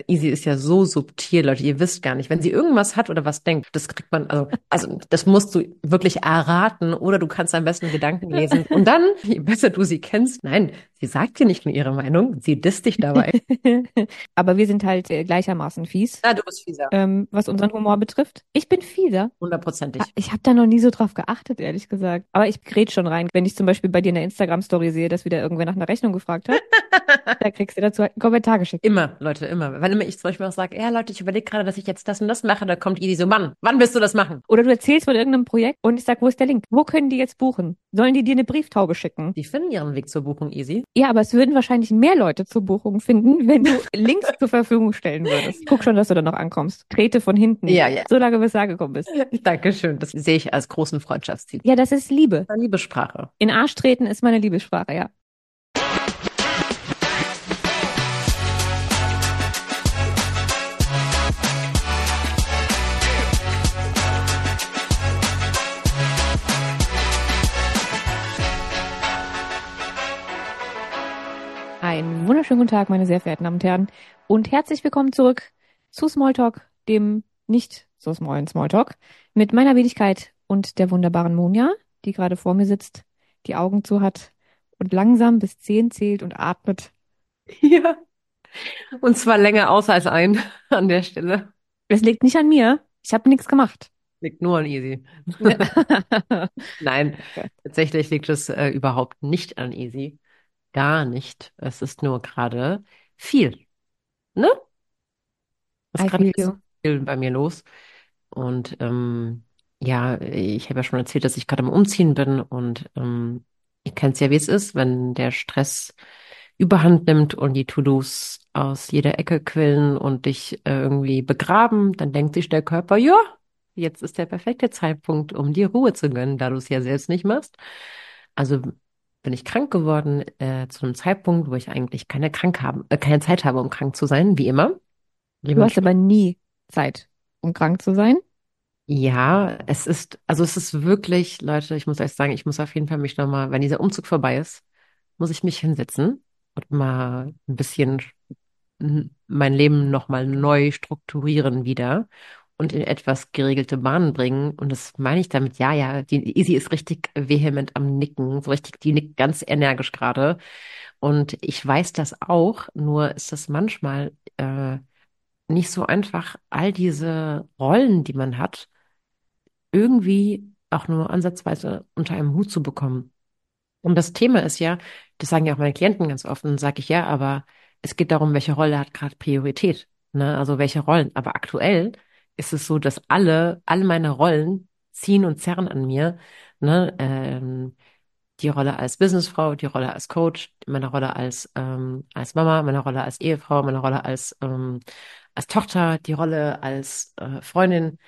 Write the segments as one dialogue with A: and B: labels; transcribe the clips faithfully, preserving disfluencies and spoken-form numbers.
A: Easy ist ja so subtil, Leute, ihr wisst gar nicht, wenn sie irgendwas hat oder was denkt, das kriegt man, also, also das musst du wirklich erraten oder du kannst am besten Gedanken lesen und dann, je besser du sie kennst, nein, sie sagt dir nicht nur ihre Meinung, sie disst dich dabei.
B: Aber wir sind halt äh, gleichermaßen fies,
A: Ja, du bist fieser.
B: ähm, was unseren Humor betrifft. Ich bin fieser. Ha-
A: Hundertprozentig.
B: Ich habe da noch nie so drauf geachtet, ehrlich gesagt. Aber ich grätsch schon rein. Wenn ich zum Beispiel bei dir in der Instagram-Story sehe, dass wieder irgendwer nach einer Rechnung gefragt hat, da kriegst du dazu halt einen Kommentar geschickt.
A: Immer, Leute, immer. Wenn immer ich zum Beispiel auch sage, ja, Leute, ich überlege gerade, dass ich jetzt das und das mache, da kommt Easy so, Mann, wann wirst du das machen?
B: Oder du erzählst von irgendeinem Projekt und ich sag, wo ist der Link? Wo können die jetzt buchen? Sollen die dir eine Brieftaube schicken?
A: Die finden ihren Weg zur Buchung easy.
B: Ja, aber es würden wahrscheinlich mehr Leute zur Buchung finden, wenn du Links zur Verfügung stellen würdest. Guck schon, dass du da noch ankommst. Trete von hinten.
A: Ja, ja.
B: So lange, bis du angekommen bist.
A: Dankeschön. Das sehe ich als großen Freundschaftsziel.
B: Ja, das ist Liebe.
A: Eine Liebessprache.
B: In Arsch treten ist meine Liebessprache, ja. Einen wunderschönen guten Tag, meine sehr verehrten Damen und Herren. Und herzlich willkommen zurück zu Smalltalk, dem nicht so smallen Smalltalk, mit meiner Wenigkeit und der wunderbaren Monja, die gerade vor mir sitzt, die Augen zu hat und langsam bis zehn zählt und atmet.
A: Ja. Und zwar länger aus als ein an der Stelle.
B: Es liegt nicht an mir. Ich habe nichts gemacht.
A: Liegt nur an Easy. Nein, tatsächlich liegt es äh, überhaupt nicht an Easy. Gar nicht. Es ist nur gerade viel. Ne? Es ist
B: I
A: gerade ein
B: feel
A: bisschen
B: you.
A: viel bei mir los. Und ähm, ja, ich habe ja schon erzählt, dass ich gerade am Umziehen bin und ähm, ihr kennt es ja, wie es ist, wenn der Stress überhand nimmt und die To-Dos aus jeder Ecke quillen und dich äh, irgendwie begraben, dann denkt sich der Körper, ja, jetzt ist der perfekte Zeitpunkt, um dir Ruhe zu gönnen, da du es ja selbst nicht machst. Also bin ich krank geworden äh, zu einem Zeitpunkt, wo ich eigentlich keine krank haben, äh, keine Zeit habe, um krank zu sein, wie immer.
B: Du hast aber
A: Dementsprechend,
B: nie Zeit, um krank zu sein.
A: ja, es ist, also es ist wirklich, Leute, ich muss euch sagen, ich muss auf jeden Fall mich nochmal, wenn dieser Umzug vorbei ist, muss ich mich hinsetzen und mal ein bisschen n- mein Leben nochmal neu strukturieren wieder und in etwas geregelte Bahnen bringen. Und das meine ich damit, ja, ja, die Easy ist richtig vehement am Nicken, so richtig, die nickt ganz energisch gerade. Und ich weiß das auch, nur ist das manchmal äh, nicht so einfach, all diese Rollen, die man hat, irgendwie auch nur ansatzweise unter einem Hut zu bekommen. Und das Thema ist ja, das sagen ja auch meine Klienten ganz oft, und sage ich ja, aber es geht darum, welche Rolle hat gerade Priorität, ne? Also welche Rollen. Aber aktuell ist es so, dass alle, alle meine Rollen ziehen und zerren an mir, ne? Ähm, die Rolle als Businessfrau, die Rolle als Coach, meine Rolle als ähm, als Mama, meine Rolle als Ehefrau, meine Rolle als ähm, als Tochter, die Rolle als äh, Freundin.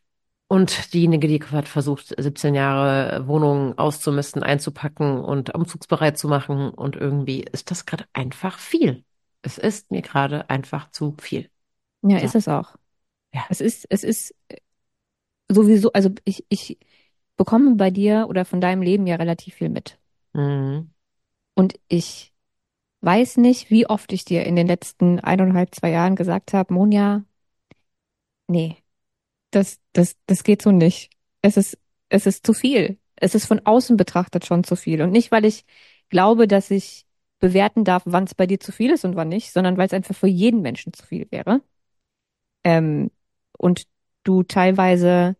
A: Und diejenige, die hat versucht, siebzehn Jahre Wohnungen auszumisten, einzupacken und umzugsbereit zu machen. Und irgendwie ist das gerade einfach viel. Es ist mir gerade einfach zu viel.
B: Ja,
A: So,
B: ist es auch.
A: ja.
B: Es ist, es ist sowieso, also ich, ich bekomme bei dir oder von deinem Leben ja relativ viel mit.
A: Mhm.
B: Und ich weiß nicht, wie oft ich dir in den letzten eineinhalb, zwei Jahren gesagt habe, Monja, nee, das, das, das geht so nicht. Es ist, es ist zu viel. Es ist von außen betrachtet schon zu viel. Und nicht, weil ich glaube, dass ich bewerten darf, wann es bei dir zu viel ist und wann nicht, sondern weil es einfach für jeden Menschen zu viel wäre. Ähm, und du teilweise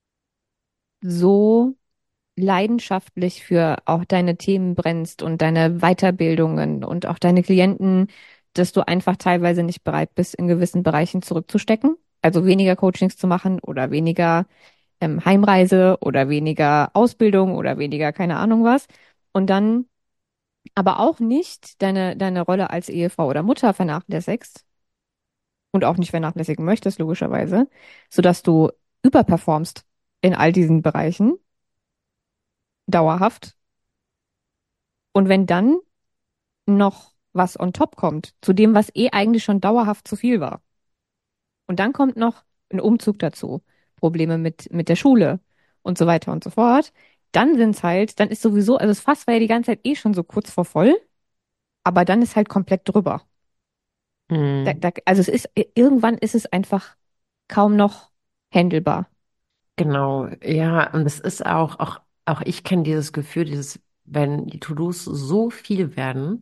B: so leidenschaftlich für auch deine Themen brennst und deine Weiterbildungen und auch deine Klienten, dass du einfach teilweise nicht bereit bist, in gewissen Bereichen zurückzustecken. Also weniger Coachings zu machen oder weniger ähm, Heimreise oder weniger Ausbildung oder weniger keine Ahnung was. Und dann aber auch nicht deine, deine Rolle als Ehefrau oder Mutter vernachlässigst und auch nicht vernachlässigen möchtest, logischerweise, sodass du überperformst in all diesen Bereichen dauerhaft. Und wenn dann noch was on top kommt, zu dem, was eh eigentlich schon dauerhaft zu viel war. Und dann kommt noch ein Umzug dazu, Probleme mit, mit der Schule und so weiter und so fort. Dann sind's halt, dann ist sowieso, also das Fass war ja die ganze Zeit eh schon so kurz vor voll, aber dann ist halt komplett drüber. Da,
A: Mm,
B: da, also es ist, irgendwann ist es einfach kaum noch handelbar.
A: genau, ja, und es ist auch, auch, auch ich kenne dieses Gefühl, dieses, wenn die To-Dos so viel werden,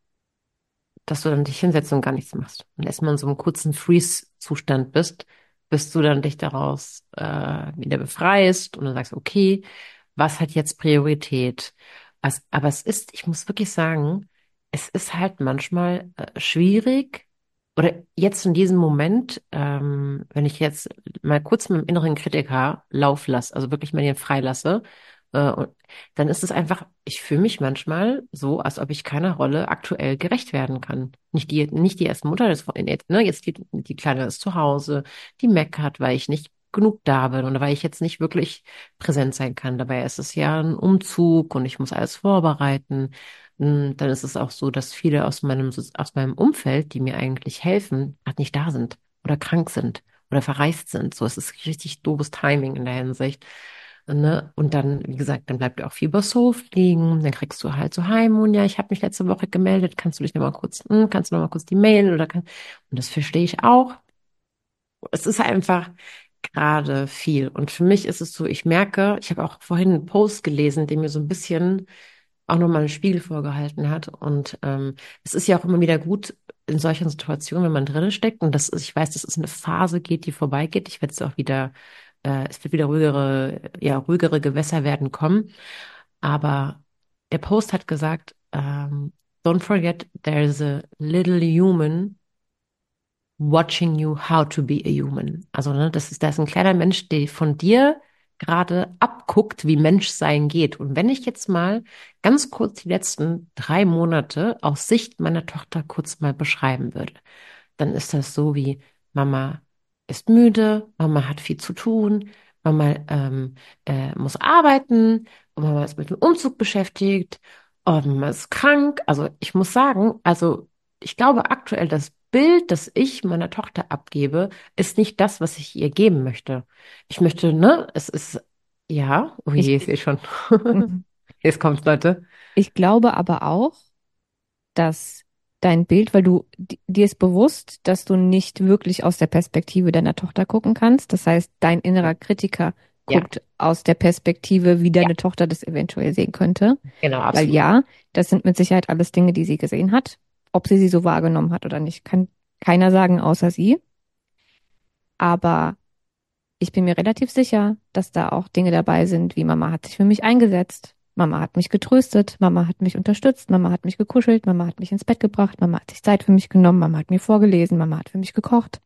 A: dass du dann dich hinsetzt und gar nichts machst. Und erstmal in so einem kurzen Freeze-Zustand bist, bis du dann dich daraus äh, wieder befreist und dann sagst, okay, was hat jetzt Priorität? Also, aber es ist, ich muss wirklich sagen, es ist halt manchmal äh, schwierig, oder jetzt in diesem Moment, ähm, wenn ich jetzt mal kurz mit dem inneren Kritiker Lauf lasse, also wirklich mal den freilasse, äh, und dann ist es einfach, ich fühle mich manchmal so, als ob ich keiner Rolle aktuell gerecht werden kann. Nicht die, nicht die erste Mutter, das, jetzt, ne, jetzt die, die Kleine ist zu Hause, die meckert, weil ich nicht genug da bin oder weil ich jetzt nicht wirklich präsent sein kann. Dabei ist es ja ein Umzug und ich muss alles vorbereiten. Mm, Dann ist es auch so, dass viele aus meinem, aus meinem Umfeld, die mir eigentlich helfen, gerade nicht da sind oder krank sind oder verreist sind. So, es ist richtig doofes Timing in der Hinsicht. Ne? Und dann, wie gesagt, dann bleibt auch viel übers Hof liegen. Dann kriegst du halt so heim und ja, ich habe mich letzte Woche gemeldet. Kannst du dich noch mal kurz, hm, kannst du noch mal kurz die Mail oder kann, und das verstehe ich auch. Es ist einfach gerade viel. Und für mich ist es so, ich merke, ich habe auch vorhin einen Post gelesen, der mir so ein bisschen auch nochmal einen Spiegel vorgehalten hat. Und ähm, es ist ja auch immer wieder gut in solchen Situationen, wenn man drin steckt. Und das ist, ich weiß, dass es eine Phase geht, die vorbeigeht. Ich werde es auch wieder, äh, es wird wieder ruhigere, ja, ruhigere Gewässer werden kommen. Aber der Post hat gesagt, ähm, don't forget, there's a little human watching you how to be a human. Also, ne, das ist, da ist ein kleiner Mensch, der von dir gerade abguckt, wie Menschsein geht. Und wenn ich jetzt mal ganz kurz die letzten drei Monate aus Sicht meiner Tochter kurz mal beschreiben würde, dann ist das so wie Mama ist müde, Mama hat viel zu tun, Mama ähm, äh, muss arbeiten, und Mama ist mit dem Umzug beschäftigt, oh, Mama ist krank. Also ich muss sagen, also ich glaube aktuell, das Bild, das ich meiner Tochter abgebe, ist nicht das, was ich ihr geben möchte. Ich möchte, ne, es ist, ja, oh
B: Ich,
A: je, ich sehe schon.
B: mhm.
A: Jetzt kommt's, Leute.
B: Ich glaube aber auch, dass dein Bild, weil du di- dir ist bewusst, dass du nicht wirklich aus der Perspektive deiner Tochter gucken kannst. Das heißt, dein innerer Kritiker
A: Ja,
B: guckt aus der Perspektive, wie
A: ja,
B: deine Tochter das eventuell sehen könnte.
A: genau,
B: Weil
A: absolut.
B: ja, das sind mit Sicherheit alles Dinge, die sie gesehen hat. Ob sie sie so wahrgenommen hat oder nicht, kann keiner sagen außer sie. Aber ich bin mir relativ sicher, dass da auch Dinge dabei sind, wie Mama hat sich für mich eingesetzt. Mama hat mich getröstet, Mama hat mich unterstützt, Mama hat mich gekuschelt, Mama hat mich ins Bett gebracht, Mama hat sich Zeit für mich genommen, Mama hat mir vorgelesen, Mama hat für mich gekocht.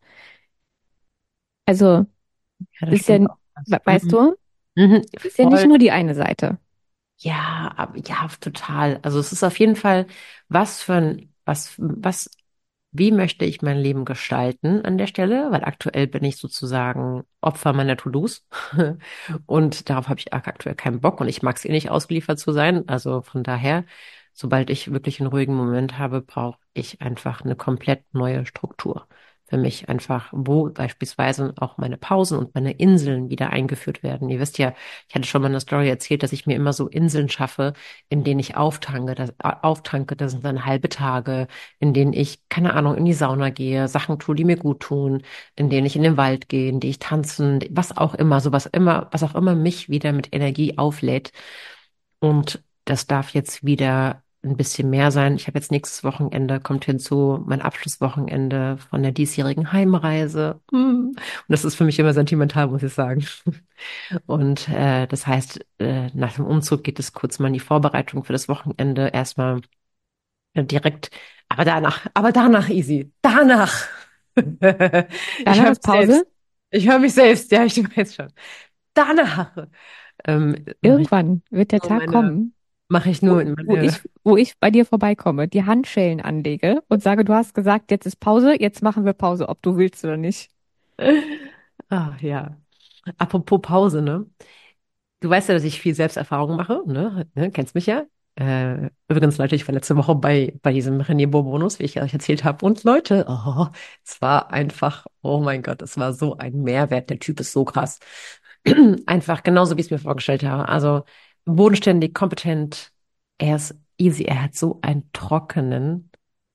B: Also
A: Ja, das
B: ist ja,
A: stimmt auch.
B: we- weißt
A: Mhm.
B: du,
A: Mhm,
B: es ist ja nicht
A: voll.
B: nur die eine Seite.
A: Ja, ab- ja, total. Also es ist auf jeden Fall, was für ein, was, was, wie möchte ich mein Leben gestalten an der Stelle? Weil aktuell bin ich sozusagen Opfer meiner To-Dos. Und darauf habe ich ak- aktuell keinen Bock und ich mag es eh nicht, ausgeliefert zu sein. Also von daher, sobald ich wirklich einen ruhigen Moment habe, brauche ich einfach eine komplett neue Struktur. Für mich einfach, wo beispielsweise auch meine Pausen und meine Inseln wieder eingeführt werden. Ihr wisst ja, ich hatte schon mal eine Story erzählt, dass ich mir immer so Inseln schaffe, in denen ich auftanke. Das, äh, auftanke, das sind dann halbe Tage, in denen ich, keine Ahnung, in die Sauna gehe, Sachen tue, die mir gut tun, in denen ich in den Wald gehe, in denen ich tanzen, was auch immer, so was immer, was auch immer mich wieder mit Energie auflädt. Und das darf jetzt wieder ein bisschen mehr sein. Ich habe jetzt nächstes Wochenende, kommt hinzu, mein Abschlusswochenende von der diesjährigen Heimreise. Mm. Und das ist für mich immer sentimental, muss ich sagen. Und äh, das heißt, äh, nach dem Umzug geht es kurz mal in die Vorbereitung für das Wochenende. Erstmal äh, direkt, aber danach, aber danach easy. Danach. Ich
B: Danach
A: höre
B: ist
A: mich selbst.
B: Pause.
A: Ich höre mich selbst, ja, ich weiß schon. Danach ähm, mache ich
B: Irgendwann wird der
A: nur
B: Tag
A: meine,
B: kommen,
A: mache ich
B: wo,
A: nur in
B: wo
A: meine,
B: ich, wo ich bei dir vorbeikomme, die Handschellen anlege und sage, du hast gesagt, jetzt ist Pause, jetzt machen wir Pause, ob du willst oder nicht.
A: ah ja. Apropos Pause, ne? Du weißt ja, dass ich viel Selbsterfahrung mache, ne? Ne? Kennst mich ja. Äh, übrigens, Leute, ich war letzte Woche bei, bei diesem René Bourbonus, wie ich euch erzählt habe. Und Leute, oh, es war einfach, oh mein Gott, es war so ein Mehrwert. Der Typ ist so krass. Einfach genauso, wie ich es mir vorgestellt habe. Also bodenständig, kompetent. Er ist easy. Er hat so einen trockenen,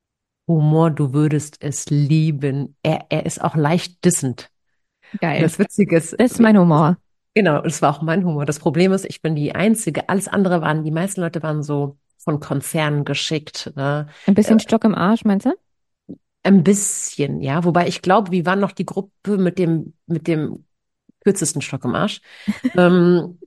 A: Humor, du würdest es lieben. Er, er ist auch leicht dissend. Und
B: Geil.
A: das Witzige ist,
B: Das ist mein Humor.
A: genau, das war auch mein Humor. Das Problem ist, ich bin die Einzige, alles andere waren, die meisten Leute waren so von Konzernen geschickt, ne?
B: Ein
A: Äh,
B: bisschen Stock im Arsch, meinst du?
A: ein bisschen, ja. Wobei ich glaube, wir waren noch die Gruppe mit dem, mit dem kürzesten Stock im Arsch. Ähm,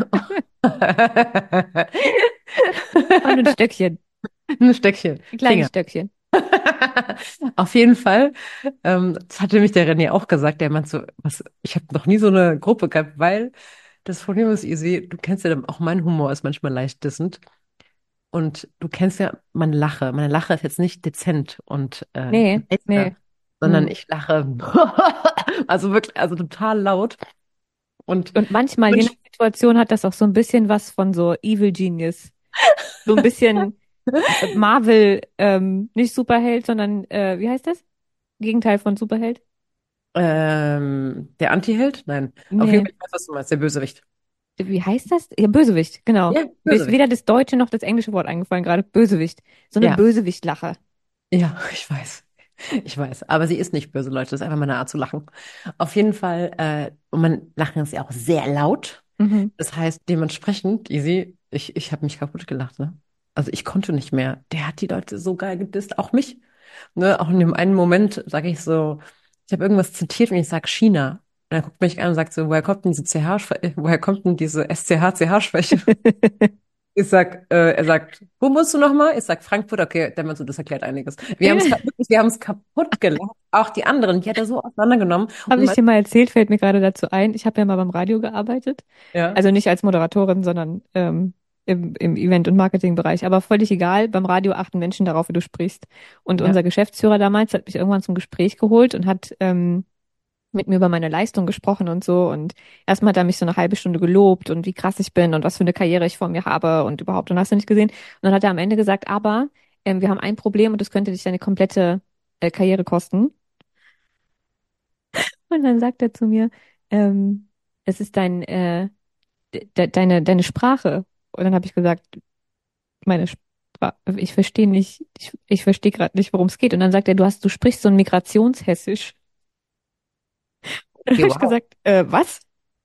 B: Und ein Stöckchen.
A: ein Stöckchen,
B: Ein kleines
A: Finger.
B: Stöckchen.
A: Auf jeden Fall, ähm, das hatte mich der René auch gesagt, der meint so, was, ich habe noch nie so eine Gruppe gehabt, weil das Problem ist, Easy, du kennst ja auch, mein Humor ist manchmal leicht dissend und du kennst ja meine Lache. Meine Lache ist jetzt nicht dezent und äh,
B: Nee,
A: leise,
B: nee.
A: sondern
B: Hm.
A: ich lache, also wirklich, also total laut und
B: Und manchmal, je nach
A: Mensch,
B: Situation, hat das auch so ein bisschen was von so Evil Genius. So ein bisschen Marvel, ähm, nicht Superheld, sondern, äh, wie heißt das? Gegenteil von Superheld?
A: ähm, der Antiheld? Nein, auf jeden
B: Nee.
A: Fall, ich weiß, was du meinst, der Bösewicht.
B: Wie heißt das? Ja, Bösewicht, genau.
A: Ja,
B: Mir ist
A: Bösewicht.
B: weder das deutsche noch das englische Wort eingefallen gerade. Bösewicht. So eine
A: Ja,
B: Bösewichtlache.
A: ja, ich weiß. Ich weiß, aber sie ist nicht böse, Leute. Das ist einfach meine Art zu lachen. Auf jeden Fall, äh, und mein Lachen ist ja auch sehr laut.
B: Mhm.
A: Das heißt, dementsprechend, Easy, ich, ich habe mich kaputt gelacht, ne? Also ich konnte nicht mehr. Der hat die Leute so geil gedisst, auch mich. Ne? Auch in dem einen Moment sage ich so, ich habe irgendwas zitiert und ich sage China. Und er guckt mich an und sagt so, woher kommt denn diese C H-Schwäche, woher kommt denn diese S C H-C H-Schwäche? Ich sag, äh, er sagt, wo musst du nochmal? Ich sag Frankfurt, okay, der Mann, das erklärt einiges. Wir haben es wirklich, wir haben es kaputt gelacht. Auch die anderen, die hat er so auseinandergenommen.
B: Habe
A: Und
B: ich
A: mein,
B: dir mal erzählt, fällt mir gerade dazu ein. Ich habe ja mal beim Radio gearbeitet.
A: ja,
B: Also nicht als Moderatorin, sondern ähm, im, im Event- und Marketingbereich. Aber völlig egal, beim Radio achten Menschen darauf, wie du sprichst. Und
A: ja,
B: unser Geschäftsführer damals hat mich irgendwann zum Gespräch geholt und hat ähm, mit mir über meine Leistung gesprochen und so. Und erstmal hat er mich so eine halbe Stunde gelobt und wie krass ich bin und was für eine Karriere ich vor mir habe und überhaupt. Und hast du nicht gesehen? Und dann hat er am Ende gesagt, aber ähm, wir haben ein Problem und das könnte dich deine komplette äh, Karriere kosten. Und dann sagt er zu mir, ähm, es ist dein, äh, de deine, deine Sprache. Und dann habe ich gesagt, meine Sprache, ich verstehe nicht, ich, ich verstehe gerade nicht, worum es geht. Und dann sagt er, du hast, du sprichst so ein Migrationshessisch. Und dann
A: okay,
B: habe ich
A: wow.
B: gesagt, äh, was?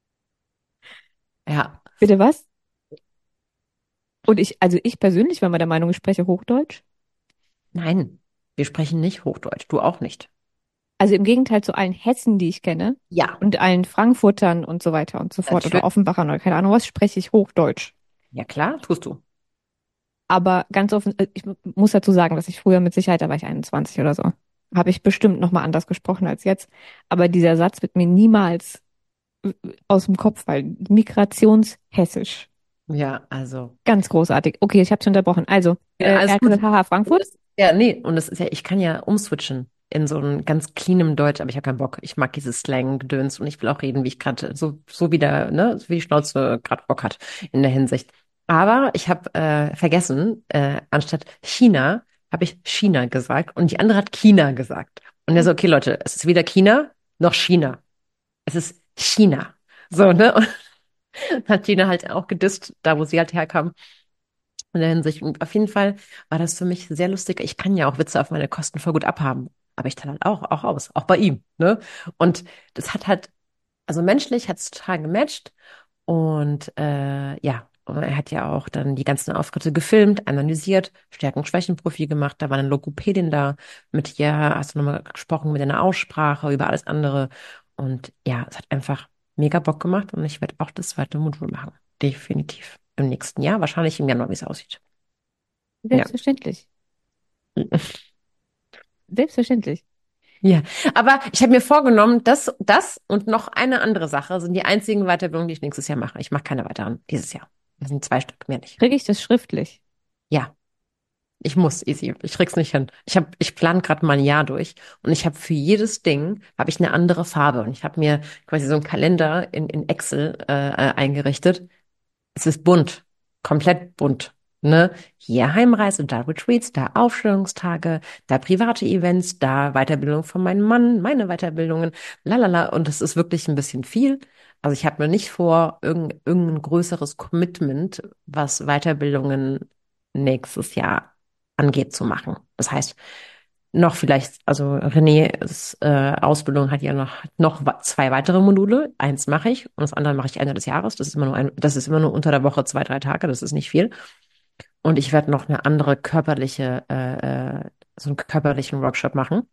A: Ja,
B: Bitte was? Und ich, also ich persönlich war mal der Meinung, ich spreche Hochdeutsch.
A: nein, wir sprechen nicht Hochdeutsch, du auch nicht.
B: Also im Gegenteil zu allen Hessen, die ich kenne
A: Ja,
B: und allen Frankfurtern und so weiter und so fort oder
A: natürlich.
B: Offenbachern oder keine Ahnung was, spreche ich Hochdeutsch.
A: Ja, klar, tust du.
B: Aber ganz offen, äh, ich mu- muss dazu sagen, dass ich früher mit Sicherheit, da war ich einundzwanzig oder so, habe ich bestimmt nochmal anders gesprochen als jetzt. Aber dieser Satz wird mir niemals äh, aus dem Kopf fallen. Migrationshessisch.
A: Ja, also.
B: Ganz großartig. Okay, ich habe dich unterbrochen. Also,
A: Ja,
B: äh, er
A: alles
B: hat
A: gut.
B: gesagt, haha,
A: Und
B: Frankfurt.
A: das, ja, nee, und das ist ja, ich kann ja umswitchen in so ein ganz cleanem Deutsch, aber ich habe keinen Bock. Ich mag dieses Slang-Gedöns und ich will auch reden, wie ich gerade, so, so wie der, ne, so wie die Schnauze gerade Bock hat in der Hinsicht. Aber ich habe äh, vergessen, äh, anstatt China habe ich China gesagt und die andere hat China gesagt. Und er so, okay, Leute, es ist weder China noch China. Es ist China. So, ne? Und hat China halt auch gedisst, da wo sie halt herkam in der Hinsicht. Und auf jeden Fall war das für mich sehr lustig. Ich kann ja auch Witze auf meine Kosten voll gut abhaben. Aber ich teile halt auch, auch aus, auch bei ihm, ne? Und das hat halt, also menschlich hat es total gematcht. Und äh, ja, und er hat ja auch dann die ganzen Auftritte gefilmt, analysiert, Stärken-Schwächen-Profil gemacht. Da war eine Logopädin da. Mit ihr hast du nochmal gesprochen, mit deiner Aussprache, über alles andere. Und ja, es hat einfach mega Bock gemacht. Und ich werde auch das zweite Modul machen. Definitiv. Im nächsten Jahr, wahrscheinlich im Januar, wie es aussieht. Ja.
B: Selbstverständlich. Selbstverständlich.
A: Ja, aber ich habe mir vorgenommen, das, das und noch eine andere Sache sind die einzigen Weiterbildungen, die ich nächstes Jahr mache. Ich mache keine weiteren dieses Jahr. Das sind zwei Stück, mehr nicht.
B: Kriege ich das schriftlich?
A: Ja, ich muss, easy. Ich krieg's nicht hin. Ich habe, ich plane gerade mal ein Jahr durch und ich habe für jedes Ding habe ich eine andere Farbe und ich habe mir quasi so einen Kalender in, in Excel äh, äh, eingerichtet. Es ist bunt, komplett bunt. Ne? Hier Heimreise, da Retreats, da Aufstellungstage, da private Events, da Weiterbildung von meinem Mann, meine Weiterbildungen, lalala. Und es ist wirklich ein bisschen viel. Also ich habe mir nicht vor, irgendein, irgendein größeres Commitment, was Weiterbildungen nächstes Jahr angeht, zu machen. Das heißt, noch vielleicht, also Renés äh, Ausbildung hat ja noch, noch wa- zwei weitere Module. Eins mache ich und das andere mache ich Ende des Jahres. Das ist immer nur ein, das ist immer nur unter der Woche zwei, drei Tage. Das ist nicht viel. Und ich werde noch eine andere körperliche, äh, äh, so einen körperlichen Workshop machen.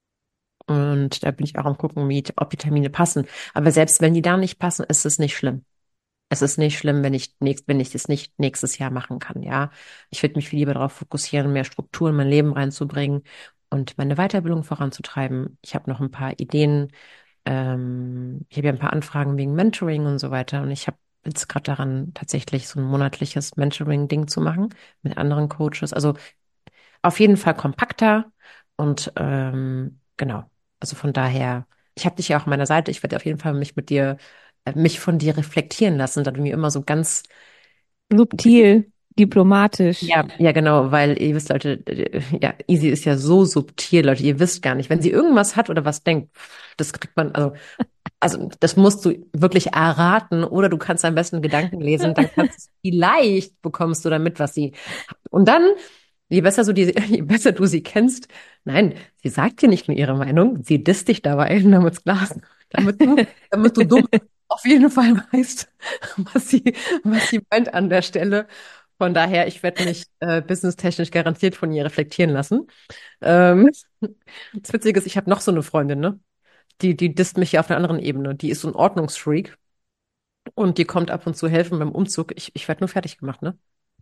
A: Und da bin ich auch am gucken, wie, ob die Termine passen. Aber selbst wenn die da nicht passen, ist es nicht schlimm. Es ist nicht schlimm, wenn ich nächst, wenn ich das nicht nächstes Jahr machen kann, ja. Ich würde mich viel lieber darauf fokussieren, mehr Struktur in mein Leben reinzubringen und meine Weiterbildung voranzutreiben. Ich habe noch ein paar Ideen. Ähm, ich habe ja ein paar Anfragen wegen Mentoring und so weiter. Und ich habe jetzt gerade daran, tatsächlich so ein monatliches Mentoring-Ding zu machen mit anderen Coaches. Also auf jeden Fall kompakter und ähm, genau. Also von daher, ich habe dich ja auch an meiner Seite. Ich werde auf jeden Fall mich mit dir, äh, mich von dir reflektieren lassen, da du mir immer so ganz,
B: Subtil, diplomatisch.
A: ja, ja genau, weil ihr wisst, Leute, äh, ja, Easy ist ja so subtil, Leute, ihr wisst gar nicht, wenn sie irgendwas hat oder was denkt, das kriegt man, also, also das musst du wirklich erraten oder du kannst am besten Gedanken lesen, dann kannst du vielleicht bekommst du damit, was sie hat. Und dann Je besser, so die, je besser du sie kennst, nein, sie sagt dir nicht nur ihre Meinung, sie disst dich dabei, damit's klar ist, damit du, damit du dumm auf jeden Fall weißt, was sie, was sie meint an der Stelle. Von daher, ich werde mich äh, businesstechnisch garantiert von ihr reflektieren lassen. Ähm, das Witzige ist, ich habe noch so eine Freundin, ne? Die, die disst mich ja auf einer anderen Ebene. Die ist so ein Ordnungsfreak und die kommt ab und zu helfen beim Umzug. Ich, ich werde nur fertig gemacht, ne?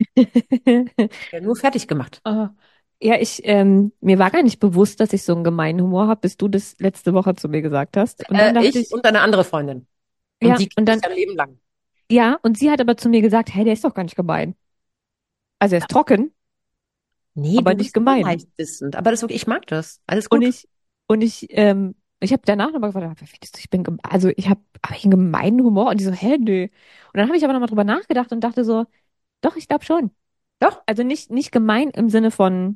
A: Ja, nur fertig gemacht.
B: Oh. Ja, ich, ähm, mir war gar nicht bewusst, dass ich so einen gemeinen Humor habe, bis du das letzte Woche zu mir gesagt hast. Und dann
A: Äh,
B: dachte
A: ich
B: ich,
A: und eine andere Freundin. Und
B: ja,
A: die
B: und
A: kennt
B: dann,
A: dich ein Leben lang.
B: ja, und sie hat aber zu mir gesagt, hey, der ist doch gar nicht gemein. Also er ist trocken,
A: Nee,
B: aber
A: du
B: nicht
A: bist immer
B: gemein.
A: leicht wissend. Aber das ist okay, ich mag das. Alles
B: Und
A: gut.
B: ich, und ich, ähm, ich habe danach nochmal gefragt, "Ah, findest du, ich bin, geme- also ich habe, habe ich einen gemeinen Humor?" Und die so, hä, nö. Und dann habe ich aber nochmal drüber nachgedacht und dachte so, doch, ich glaube schon.
A: Doch.
B: Also nicht, nicht gemein im Sinne von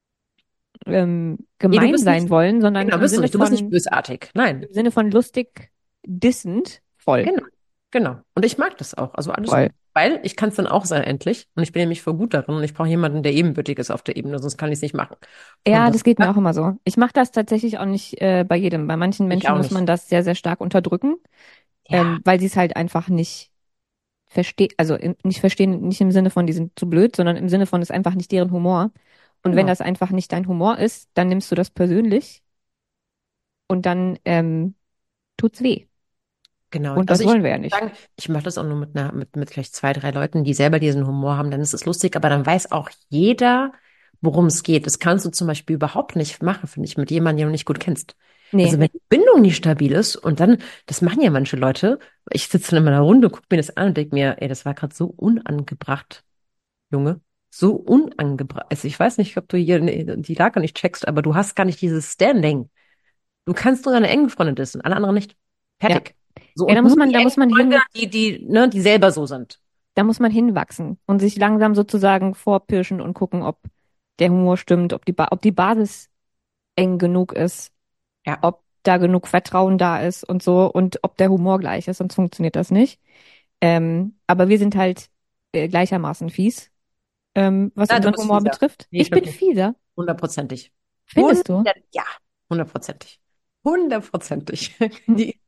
B: ähm,
A: Nee, du
B: gemein
A: bist nicht,
B: sein wollen, sondern
A: genau,
B: im
A: bist du
B: Sinne
A: nicht. Du bist nicht
B: von,
A: bösartig. Nein.
B: im Sinne von lustig, dissend, voll,
A: Genau. Genau. Und ich mag das auch. Also alles
B: voll.
A: gut. Weil ich kann es dann auch sein, endlich. Und ich bin nämlich voll gut darin. Und ich brauche jemanden, der ebenbürtig ist auf der Ebene, sonst kann ich es nicht machen. Von
B: Ja,
A: das,
B: das geht
A: ja,
B: mir auch immer so. Ich mache das tatsächlich auch nicht äh, bei jedem. Bei manchen
A: ich
B: Menschen
A: auch
B: muss man
A: nicht.
B: das sehr, sehr stark unterdrücken,
A: Ja,
B: ähm, weil sie es halt einfach nicht verstehen, also im, nicht verstehen, nicht im Sinne von, die sind zu blöd, sondern im Sinne von, es ist einfach nicht deren Humor. Und wenn
A: genau.
B: das einfach nicht dein Humor ist, dann nimmst du das persönlich und dann ähm, tut's weh.
A: Genau.
B: Und
A: Also
B: das
A: ich
B: wollen wir ja nicht.
A: sagen, ich mache das auch nur mit einer, mit, mit vielleicht zwei, drei Leuten, die selber diesen Humor haben, dann ist es lustig, aber dann weiß auch jeder, worum es geht. Das kannst du zum Beispiel überhaupt nicht machen, finde ich, mit jemandem, den du nicht gut kennst. Also
B: Nee,
A: wenn die Bindung nicht stabil ist und dann, das machen ja manche Leute, ich sitze dann in meiner Runde, gucke mir das an und denke mir, ey, das war gerade so unangebracht, Junge. So unangebracht. Also ich weiß nicht, ob du hier nee, die Lage nicht checkst, aber du hast gar nicht dieses Standing. Du kannst nur deine engen Freunde dissen, alle anderen nicht.
B: ja.
A: Fertig. So,
B: Ja, da
A: und
B: muss
A: nur
B: man,
A: die
B: da
A: engen
B: muss man
A: Freunde,
B: hin,
A: die, die, ne, die selber so sind.
B: da muss man hinwachsen und sich langsam sozusagen vorpirschen und gucken, ob der Humor stimmt, ob die, ba ob die Basis eng genug ist,
A: Ja,
B: ob da genug Vertrauen da ist und so und ob der Humor gleich ist, sonst funktioniert das nicht. Ähm, aber wir sind halt äh, gleichermaßen fies, ähm, was
A: na, du
B: unseren
A: bist
B: Humor
A: fieser.
B: betrifft.
A: Nee,
B: Ich
A: ich bin
B: bin
A: nicht.
B: fieser,
A: Hundertprozentig.
B: findest du?
A: Hundert, ja, hundertprozentig. Hundertprozentig.
B: Hm,
A: Die.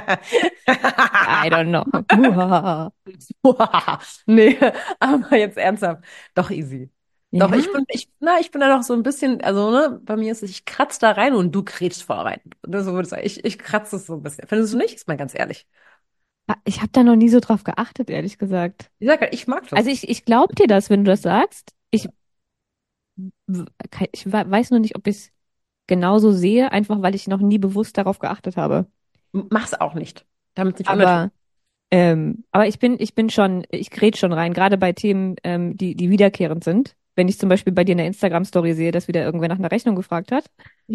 B: I don't know. Muhaha.
A: Nee, aber jetzt ernsthaft. Doch easy. Doch,
B: Ja,
A: ich bin, ich, na, ich bin da noch so ein bisschen, also, ne, bei mir ist es, ich kratze da rein und du kretschst voll rein. Das so würde ich sagen. Ich, ich kratze es so ein bisschen. Findest du nicht? Ist mal ganz ehrlich.
B: ich habe da noch nie so drauf geachtet, ehrlich gesagt.
A: Ich sag, ja, ich mag
B: Also
A: das.
B: ich, ich glaube dir das, wenn du das sagst. Ich, w- ich we- weiß nur nicht, ob ich es genauso sehe, einfach weil ich noch nie bewusst darauf geachtet habe.
A: Mach's auch nicht. Damit nicht unnötig.
B: Aber, ähm, aber ich bin, ich bin schon, ich grätsch schon rein, gerade bei Themen, ähm, die, die wiederkehrend sind. Wenn ich zum Beispiel bei dir in der Instagram-Story sehe, dass wieder irgendwer nach einer Rechnung gefragt hat,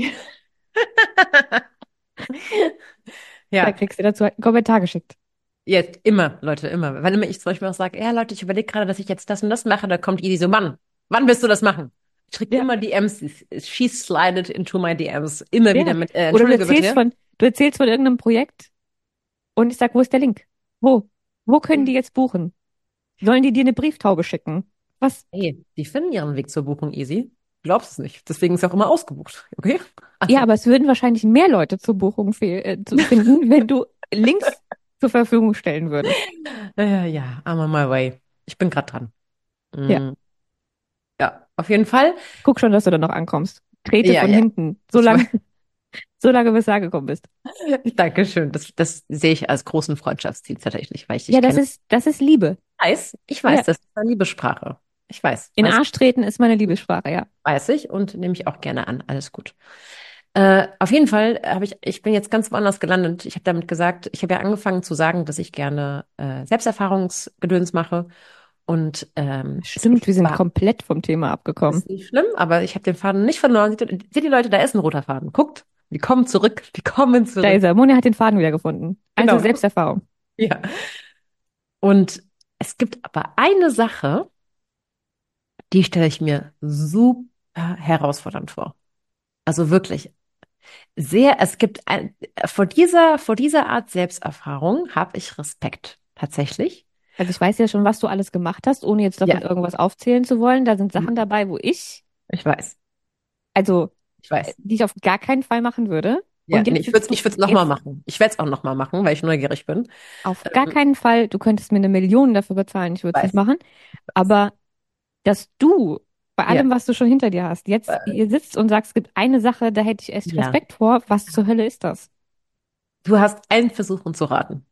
B: da
A: Ja,
B: kriegst du dazu halt einen Kommentar geschickt.
A: jetzt immer, Leute, immer. Wenn immer ich zum Beispiel auch sage, ja, Leute, ich überlege gerade, dass ich jetzt das und das mache, da kommt Idi so, Mann, wann wirst du das machen? Ich krieg
B: Ja,
A: immer D Ms. She slided into my D Ms. Immer wieder
B: ja.
A: mit, äh,
B: Oder du
A: entschuldige
B: erzählst
A: bitte.
B: von, du erzählst von irgendeinem Projekt und ich sag, wo ist der Link? Wo? Wo können die jetzt buchen? Sollen die dir eine Brieftaube schicken? Was?
A: Hey, die finden ihren Weg zur Buchung easy. glaubst es nicht. Deswegen ist er auch immer ausgebucht. Okay?
B: Ja,
A: Also,
B: aber es würden wahrscheinlich mehr Leute zur Buchung fehl, äh, zu finden, wenn du Links zur Verfügung stellen würdest.
A: äh, ja, I'm on my way. Ich bin gerade dran.
B: Ja,
A: Mm, ja, auf jeden Fall.
B: guck schon, dass du da noch ankommst. Trete
A: Ja,
B: von
A: ja.
B: hinten, so
A: Ich,
B: lange, so lange, bis du angekommen bist.
A: Dankeschön. Das, das sehe ich als großen Freundschaftsziel tatsächlich, weil ich dich
B: Ja, das
A: kenne.
B: ist, das ist Liebe.
A: Ich weiß, ich weiß,
B: Ja,
A: das ist eine Liebessprache. Ich weiß,
B: in den
A: weiß,
B: Arsch treten ist meine Liebessprache, ja.
A: weiß ich und nehme ich auch gerne an. Alles gut. Äh, auf jeden Fall habe ich, ich bin jetzt ganz woanders gelandet. Ich habe damit gesagt, ich habe ja angefangen zu sagen, dass ich gerne äh, Selbsterfahrungsgedöns mache. Und ähm, es
B: Stimmt, wir sind
A: war,
B: komplett vom Thema abgekommen.
A: ist nicht schlimm, aber ich habe den Faden nicht verloren. Seht ihr, seht ihr Leute, da ist ein roter Faden. Guckt, die kommen zurück, die kommen
B: Da
A: zurück.
B: ist er. Moni hat den Faden wiedergefunden. Also
A: Genau.
B: Selbsterfahrung.
A: Ja. Und es gibt aber eine Sache, die stelle ich mir super herausfordernd vor. Also wirklich sehr, es gibt ein, vor dieser, vor dieser Art Selbsterfahrung habe ich Respekt, tatsächlich.
B: Also ich weiß ja schon, was du alles gemacht hast, ohne jetzt davon
A: Ja,
B: irgendwas aufzählen zu wollen. Da sind Sachen dabei, wo ich,
A: ich weiß,
B: also
A: ich
B: äh,
A: weiß.
B: die ich auf gar keinen Fall machen würde.
A: Ja,
B: Und
A: nee,
B: jetzt
A: ich würde
B: sitzt
A: es
B: du
A: ich würde es nochmal
B: jetzt
A: machen. Ich werde es auch nochmal machen, weil ich neugierig bin.
B: auf gar
A: Ähm,
B: keinen Fall, du könntest mir eine Million dafür bezahlen, ich würde es nicht
A: weiß,
B: machen.
A: weiß.
B: Aber dass du bei
A: Ja,
B: allem, was du schon hinter dir hast, jetzt
A: äh,
B: hier sitzt und sagst, es gibt eine Sache, da hätte ich echt
A: ja.
B: Respekt vor, was zur Hölle ist das?
A: Du hast einen Versuch, um zu raten.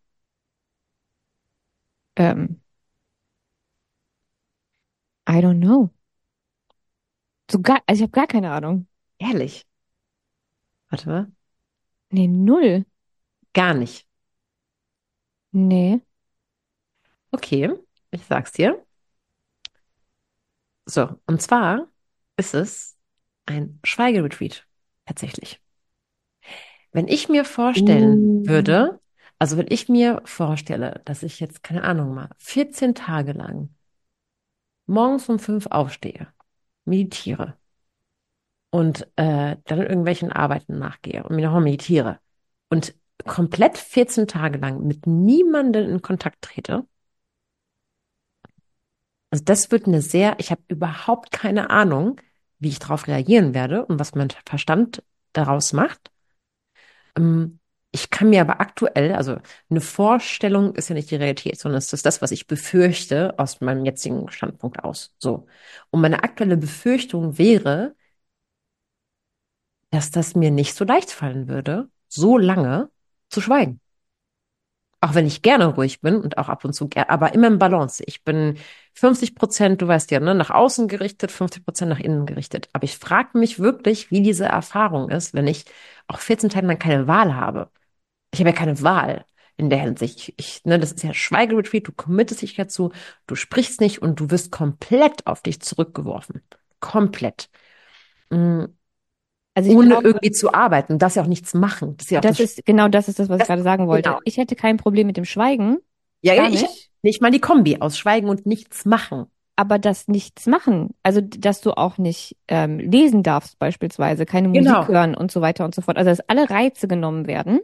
B: Ähm, I don't know. So gar, also ich habe gar keine Ahnung.
A: Ehrlich. Warte mal.
B: Nee, null.
A: Gar nicht.
B: Nee.
A: Okay, ich sag's dir. So, und zwar ist es ein Schweigeretreat. Tatsächlich. Wenn ich mir vorstellen
B: Uh.
A: würde, also wenn ich mir vorstelle, dass ich jetzt, keine Ahnung mal, vierzehn Tage lang morgens um fünf aufstehe, meditiere und äh, dann irgendwelchen Arbeiten nachgehe und mir nochmal meditiere und komplett vierzehn Tage lang mit niemandem in Kontakt trete, also das wird eine sehr, ich habe überhaupt keine Ahnung, wie ich darauf reagieren werde und was mein Verstand daraus macht. Ähm, Ich kann mir aber aktuell, also eine Vorstellung ist ja nicht die Realität, sondern es ist das, was ich befürchte aus meinem jetzigen Standpunkt aus. So. Und meine aktuelle Befürchtung wäre, dass das mir nicht so leicht fallen würde, so lange zu schweigen. Auch wenn ich gerne ruhig bin und auch ab und zu gerne, aber immer im Balance. Ich bin fünfzig Prozent, du weißt ja, ne, nach außen gerichtet, fünfzig Prozent nach innen gerichtet. Aber ich frage mich wirklich, wie diese Erfahrung ist, wenn ich auch vierzehn Tage lang keine Wahl habe. Ich habe ja keine Wahl in der Hinsicht. Ich, ich, ne, das ist ja Schweigeretreat, du committest dich dazu, du sprichst nicht und du wirst komplett auf dich zurückgeworfen. Komplett. Mm,
B: Also ich
A: ohne
B: glaube,
A: irgendwie zu arbeiten, das ja auch nichts machen. Das ist ja auch
B: das
A: das,
B: ist genau das ist das, was ich
A: das
B: gerade sagen wollte.
A: genau.
B: Ich hätte kein Problem mit dem Schweigen,
A: Ja, ja,
B: gar
A: ich
B: nicht.
A: nicht mal die Kombi aus Schweigen und nichts machen.
B: Aber das nichts machen, also dass du auch nicht ähm, lesen darfst beispielsweise, keine Musik
A: Genau.
B: hören und so weiter und so fort. Also dass alle Reize genommen werden,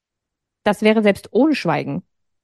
B: das wäre selbst ohne Schweigen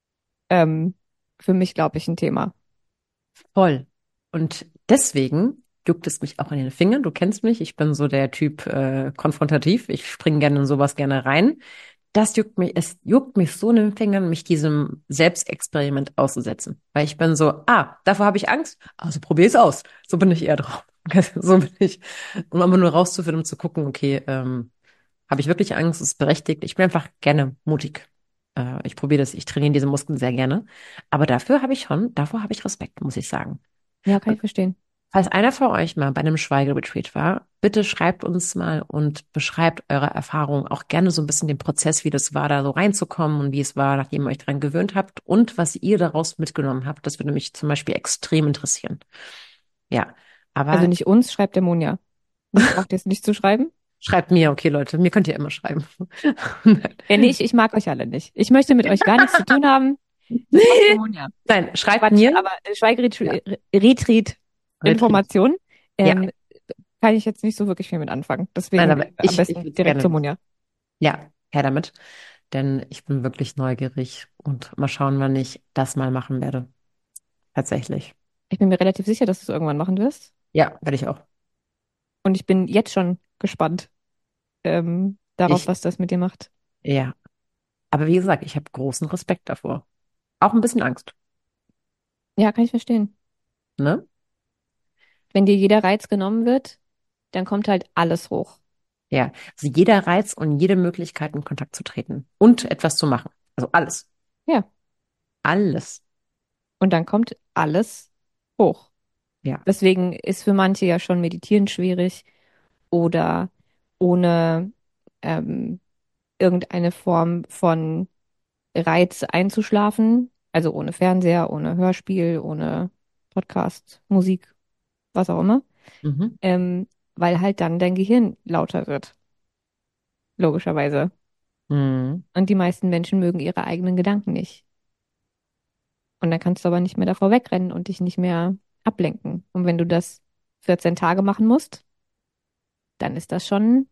B: ähm, für mich, glaube ich, ein Thema.
A: Voll. Und deswegen juckt es mich auch in den Fingern. Du kennst mich, ich bin so der Typ äh, konfrontativ. Ich springe gerne in sowas gerne rein. Das juckt mich, es juckt mich so in den Fingern, mich diesem Selbstexperiment auszusetzen. Weil ich bin so, ah, davor habe ich Angst, also probier es aus. So bin ich eher drauf. So bin ich. Um einfach nur rauszufinden, um zu gucken, okay, ähm, habe ich wirklich Angst, ist berechtigt. Ich bin einfach gerne mutig. Äh, ich probiere das, ich trainiere diese Muskeln sehr gerne. Aber dafür habe ich schon, davor habe ich Respekt, muss ich sagen.
B: Ja, kann ich verstehen.
A: Falls einer von euch mal bei einem Schweigeretreat war, bitte schreibt uns mal und beschreibt eure Erfahrungen, auch gerne so ein bisschen den Prozess, wie das war, da so reinzukommen und wie es war, nachdem ihr euch dran gewöhnt habt und was ihr daraus mitgenommen habt. Das würde mich zum Beispiel extrem interessieren. Ja,
B: Also
A: aber
B: nicht uns, schreibt der Monja. Mich braucht ihr es nicht zu schreiben.
A: schreibt mir, okay, Leute, mir könnt ihr immer schreiben. Nein,
B: Ja, nee, ich, ich mag euch alle nicht. Ich möchte mit euch gar nichts zu tun haben. Das macht der Monja.
A: Nein, schreibt
B: Quatsch,
A: mir.
B: aber äh,
A: Ja,
B: Schweigeretreat,
A: Retreat.
B: Information,
A: Ja,
B: ähm, kann ich jetzt nicht so wirklich viel mit anfangen.
A: nein,
B: Deswegen
A: aber
B: äh, am
A: ich, ich
B: besten
A: würde es
B: direkt
A: gerne
B: zum
A: wissen.
B: Monja.
A: Ja, her damit. Denn ich bin wirklich neugierig und mal schauen, wann ich das mal machen werde. Tatsächlich.
B: Ich bin mir relativ sicher, dass du es irgendwann machen wirst.
A: Ja, werde ich auch.
B: Und ich bin jetzt schon gespannt ähm, darauf,
A: Ich,
B: was das mit dir macht.
A: ja. Aber wie gesagt, ich habe großen Respekt davor. Auch ein bisschen Angst,
B: Ja, kann ich verstehen.
A: ne?
B: Wenn dir jeder Reiz genommen wird, dann kommt halt alles hoch.
A: Ja. Also jeder Reiz und jede Möglichkeit, in Kontakt zu treten und etwas zu machen. Also alles.
B: Ja,
A: Alles.
B: und dann kommt alles hoch.
A: Ja.
B: Deswegen ist für manche ja schon Meditieren schwierig oder ohne ähm, irgendeine Form von Reiz einzuschlafen, also ohne Fernseher, ohne Hörspiel, ohne Podcast, Musik, was auch immer,
A: Mhm.
B: ähm, weil halt dann dein Gehirn lauter wird, logischerweise.
A: Mhm.
B: Und die meisten Menschen mögen ihre eigenen Gedanken nicht. Und dann kannst du aber nicht mehr davor wegrennen und dich nicht mehr ablenken. Und wenn du das vierzehn Tage machen musst, dann ist das schon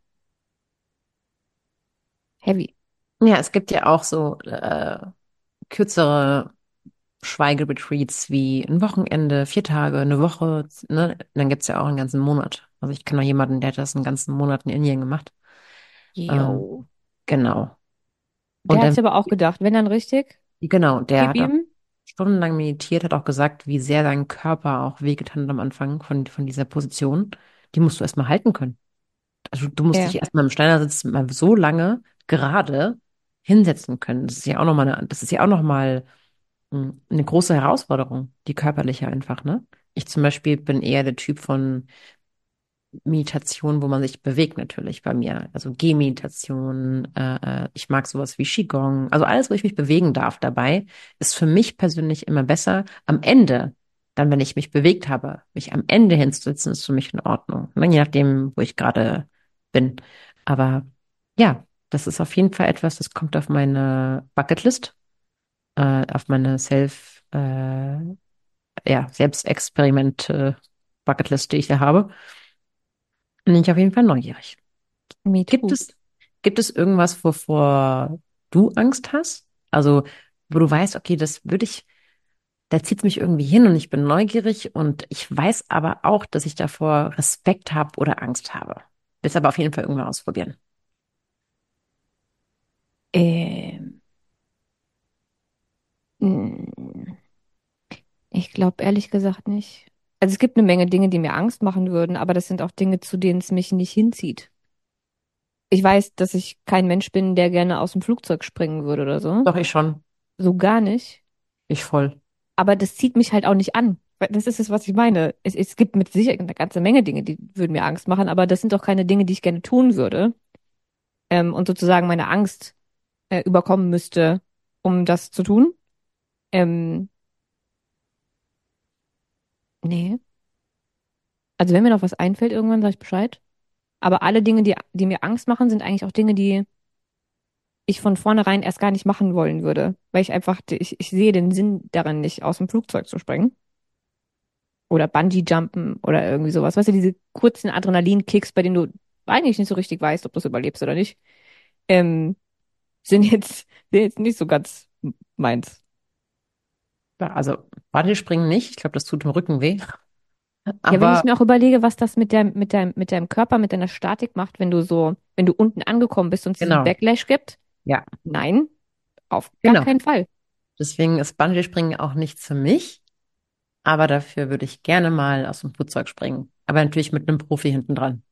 B: heavy.
A: Ja, es gibt ja auch so äh, kürzere Schweigeretreats wie ein Wochenende, vier Tage, eine Woche, ne? Dann gibt's ja auch einen ganzen Monat. Also ich kenne noch jemanden, der hat das einen ganzen Monat in Indien gemacht. Ähm,
B: Jo.
A: genau.
B: Der
A: Und
B: hat
A: dann,
B: sich aber auch gedacht, wenn dann richtig,
A: genau, der
B: gib
A: hat auch
B: ihm.
A: stundenlang meditiert, hat auch gesagt, wie sehr sein Körper auch wehgetan hat am Anfang von, von dieser Position. Die musst du erstmal halten können. Also du musst dich
B: Ja,
A: erstmal im Schneidersitz mal so lange gerade hinsetzen können. Das ist ja auch nochmal eine, das ist ja auch noch mal mh, eine große Herausforderung, die körperliche einfach, ne? Ich zum Beispiel bin eher der Typ von Meditation, wo man sich bewegt natürlich bei mir. Also Gehmeditation, äh, äh, ich mag sowas wie Qigong. Also alles, wo ich mich bewegen darf dabei, ist für mich persönlich immer besser. Am Ende, dann, wenn ich mich bewegt habe, mich am Ende hinzusetzen, ist für mich in Ordnung. Ne? Je nachdem, wo ich gerade bin. Aber ja, das ist auf jeden Fall etwas, das kommt auf meine Bucketlist, äh, auf meine Self, äh, ja, Selbstexperiment, äh, Bucketlist, die ich da habe. Bin ich auf jeden Fall neugierig.
B: me
A: Gibt
B: too.
A: es, gibt es irgendwas, wovor du Angst hast? Also, wo du weißt, okay, das würde ich, da zieht es mich irgendwie hin und ich bin neugierig und ich weiß aber auch, dass ich davor Respekt habe oder Angst habe. Willst aber auf jeden Fall irgendwann ausprobieren.
B: Ähm, mh, ich glaube ehrlich gesagt nicht. Also es gibt eine Menge Dinge, die mir Angst machen würden, aber das sind auch Dinge, zu denen es mich nicht hinzieht. Ich weiß, dass ich kein Mensch bin, der gerne aus dem Flugzeug springen würde oder so.
A: Doch, ich schon.
B: So gar nicht.
A: Ich voll.
B: Aber das zieht mich halt auch nicht an. Weil das ist es, was ich meine. Es, es gibt mit Sicherheit eine ganze Menge Dinge, die würden mir Angst machen, aber das sind doch keine Dinge, die ich gerne tun würde. Ähm, und sozusagen meine Angst äh, überkommen müsste, um das zu tun. Ähm, nee. Also wenn mir noch was einfällt, irgendwann sage ich Bescheid. Aber alle Dinge, die, die mir Angst machen, sind eigentlich auch Dinge, die ich von vornherein erst gar nicht machen wollen würde. Weil ich einfach, ich, ich sehe den Sinn darin nicht, aus dem Flugzeug zu springen. Oder Bungee-Jumpen oder irgendwie sowas. Weißt du, diese kurzen Adrenalinkicks, bei denen du eigentlich nicht so richtig weißt, ob du es überlebst oder nicht, ähm, sind jetzt, sind jetzt nicht so ganz meins.
A: Ja, also, Springen nicht. Ich glaube, das tut dem Rücken weh.
B: Ja, wenn ich
A: Aber
B: mir auch überlege, was das mit der, mit deinem, mit deinem Körper, mit deiner Statik macht, wenn du so, wenn du unten angekommen bist und es diesen
A: genau.
B: Backlash gibt,
A: Ja,
B: nein, auf gar
A: genau.
B: keinen Fall.
A: Deswegen ist Bungee-Springen auch nichts für mich. Aber dafür würde ich gerne mal aus dem Flugzeug springen. Aber natürlich mit einem Profi hinten dran.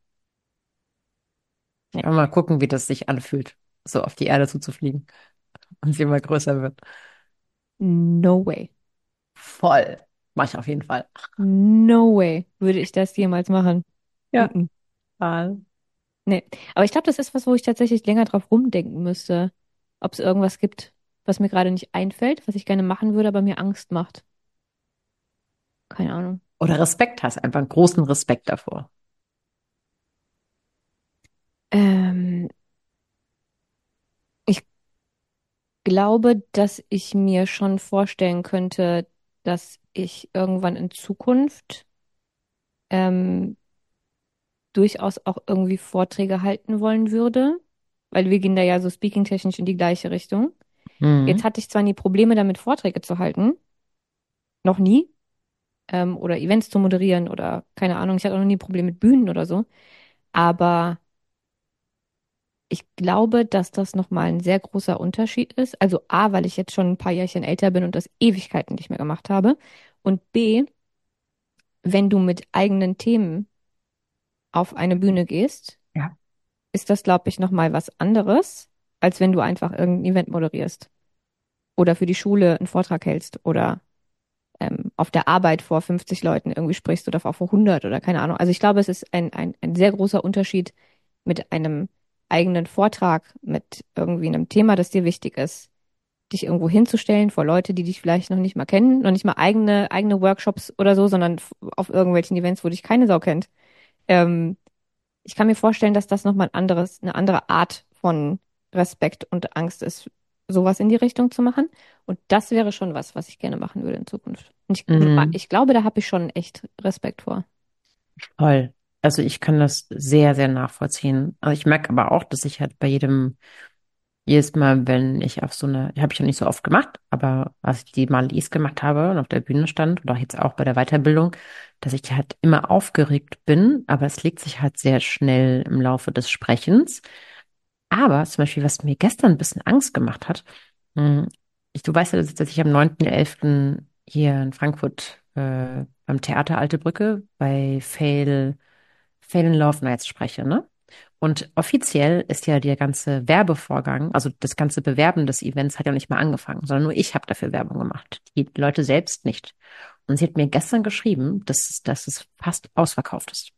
B: Nee.
A: Mal gucken, wie das sich anfühlt, so auf die Erde zuzufliegen und sie immer größer wird.
B: No way.
A: Voll. Mach ich auf jeden Fall.
B: No way würde ich das jemals machen.
A: Ja.
B: Mm-mm.
A: Total.
B: Nee. Aber ich glaube, das ist was, wo ich tatsächlich länger drauf rumdenken müsste, ob es irgendwas gibt, was mir gerade nicht einfällt, was ich gerne machen würde, aber mir Angst macht. Keine Ahnung.
A: Oder Respekt hast, einfach einen großen Respekt davor.
B: Ähm, ich glaube, dass ich mir schon vorstellen könnte, dass ich irgendwann in Zukunft ähm, durchaus auch irgendwie Vorträge halten wollen würde, weil wir gehen da ja so speaking-technisch in die gleiche Richtung. Jetzt
A: Mhm.
B: hatte ich zwar nie Probleme damit, Vorträge zu halten, noch nie, ähm, oder Events zu moderieren oder keine Ahnung. Ich hatte auch noch nie ein Problem mit Bühnen oder so. Aber ich glaube, dass das nochmal ein sehr großer Unterschied ist. Also A, weil ich jetzt schon ein paar Jährchen älter bin und das Ewigkeiten nicht mehr gemacht habe. Und B, wenn du mit eigenen Themen auf eine Bühne gehst,
A: Ja.
B: ist das, glaube ich, nochmal was anderes, als wenn du einfach irgendein Event moderierst oder für die Schule einen Vortrag hältst oder ähm, auf der Arbeit vor fünfzig Leuten irgendwie sprichst oder vor hundert oder keine Ahnung. Also ich glaube, es ist ein, ein, ein sehr großer Unterschied mit einem eigenen Vortrag, mit irgendwie einem Thema, das dir wichtig ist, dich irgendwo hinzustellen vor Leute, die dich vielleicht noch nicht mal kennen, noch nicht mal eigene, eigene Workshops oder so, sondern f- auf irgendwelchen Events, wo dich keine Sau kennt. Ähm, Ich kann mir vorstellen, dass das nochmal ein anderes, eine andere Art von Respekt und Angst ist, sowas in die Richtung zu machen. Und das wäre schon was, was ich gerne machen würde in Zukunft. Und ich,
A: Mhm.
B: ich glaube, da habe ich schon echt Respekt vor.
A: Toll. Also ich kann das sehr, sehr nachvollziehen. Also ich merke aber auch, dass ich halt bei jedem, jedes Mal, wenn ich auf so eine, habe ich ja nicht so oft gemacht, aber als ich die Mal Is gemacht habe und auf der Bühne stand oder auch jetzt auch bei der Weiterbildung, dass ich halt immer aufgeregt bin, aber es legt sich halt sehr schnell im Laufe des Sprechens. Aber zum Beispiel, was mir gestern ein bisschen Angst gemacht hat, mh, ich, du weißt ja, dass dass ich am neunten elften hier in Frankfurt äh, beim Theater Alte Brücke bei Fail, Fail in Love Nights spreche, ne? Und offiziell ist ja der ganze Werbevorgang, also das ganze Bewerben des Events hat ja nicht mal angefangen, sondern nur ich habe dafür Werbung gemacht. Die Leute selbst nicht. Und sie hat mir gestern geschrieben, dass, es- dass es fast ausverkauft ist.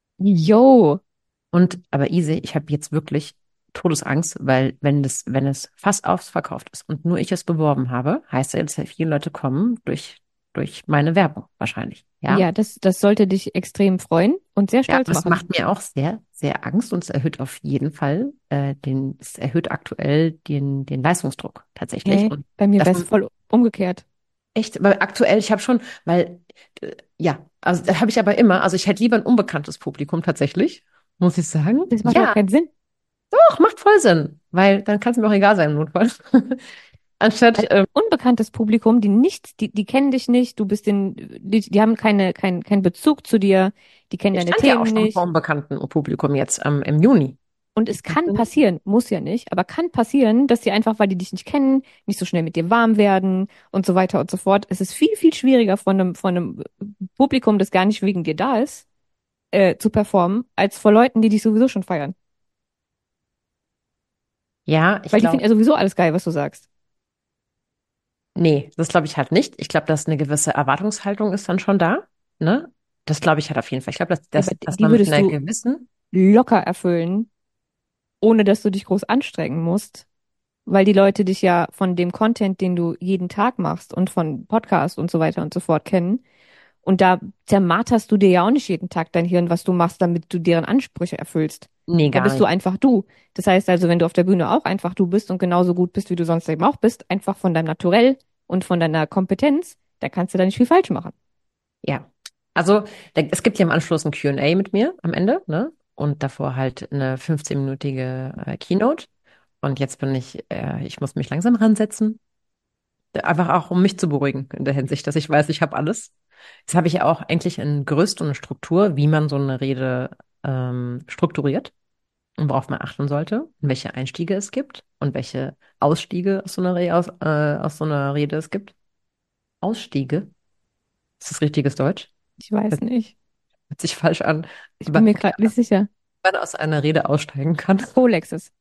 B: Yo!
A: Und aber Easy, ich habe jetzt wirklich Todesangst, weil wenn das, wenn es fast ausverkauft ist und nur ich es beworben habe, heißt das, dass viele Leute kommen durch, durch meine Werbung wahrscheinlich. Ja.
B: Ja, das, das sollte dich extrem freuen und sehr
A: Ja,
B: stolz
A: das
B: machen.
A: macht mir auch sehr, sehr Angst und es erhöht auf jeden Fall äh, den, es erhöht aktuell den, den Leistungsdruck tatsächlich.
B: Nee,
A: Und
B: bei mir wäre es
A: davon
B: voll umgekehrt.
A: echt, weil aktuell, ich habe schon, weil, äh, ja, also das habe ich aber immer, also ich hätte lieber ein unbekanntes Publikum tatsächlich, muss ich sagen.
B: Das macht überhaupt
A: Ja,
B: keinen Sinn.
A: doch, macht voll Sinn, weil dann kann es mir auch egal sein im Notfall. Anstatt,
B: Weil
A: ähm,
B: unbekanntes Publikum, die nichts, die, die kennen dich nicht, du bist den, die, die haben keine, kein, keinen Bezug zu dir, die kennen
A: ich
B: deine
A: stand ja auch
B: Themen
A: schon vor
B: nicht.
A: unbekanntem Publikum jetzt ähm, im Juni.
B: Und
A: Ich
B: es kann
A: kannte nicht.
B: passieren, muss ja nicht, aber kann passieren, dass die einfach, weil die dich nicht kennen, nicht so schnell mit dir warm werden und so weiter und so fort. Es ist viel, viel schwieriger von einem, von einem Publikum, das gar nicht wegen dir da ist, äh, zu performen, als vor Leuten, die dich sowieso schon feiern.
A: Ja, ich
B: Weil die
A: glaube,
B: finden ja sowieso alles geil, was du sagst.
A: nee, das glaube ich halt nicht. Ich glaube, dass eine gewisse Erwartungshaltung ist dann schon da, ne? Das glaube ich halt auf jeden Fall. Ich glaube, dass,
B: Ja, aber
A: dass, dass
B: die
A: man mit
B: würdest
A: einer
B: du
A: gewissen,
B: locker erfüllen, ohne dass du dich groß anstrengen musst. Weil die Leute dich ja von dem Content, den du jeden Tag machst und von Podcasts und so weiter und so fort kennen. Und da zermarterst du dir ja auch nicht jeden Tag dein Hirn, was du machst, damit du deren Ansprüche erfüllst.
A: nee,
B: Da
A: gar
B: bist du
A: nicht.
B: einfach du. Das heißt also, wenn du auf der Bühne auch einfach du bist und genauso gut bist, wie du sonst eben auch bist, einfach von deinem Naturell und von deiner Kompetenz, da kannst du da nicht viel falsch machen.
A: Ja. Also, da, es gibt ja im Anschluss ein Q und A mit mir am Ende, ne? Und davor halt eine fünfzehn-minütige äh, Keynote. Und jetzt bin ich, äh, ich muss mich langsam ransetzen. Einfach auch, um mich zu beruhigen in der Hinsicht, dass ich weiß, ich habe alles. Jetzt habe ich ja auch eigentlich ein Gerüst und eine Struktur, wie man so eine Rede ähm, strukturiert und worauf man achten sollte, und welche Einstiege es gibt und welche Ausstiege aus so einer, Re aus, äh, aus so einer Rede es gibt. Ausstiege? Ist das richtiges Deutsch?
B: Ich weiß
A: Hört,
B: nicht.
A: hört sich falsch an.
B: Ich bin
A: Aber
B: mir
A: okay,
B: gerade nicht sicher.
A: man aus einer Rede aussteigen kann.
B: Polexes.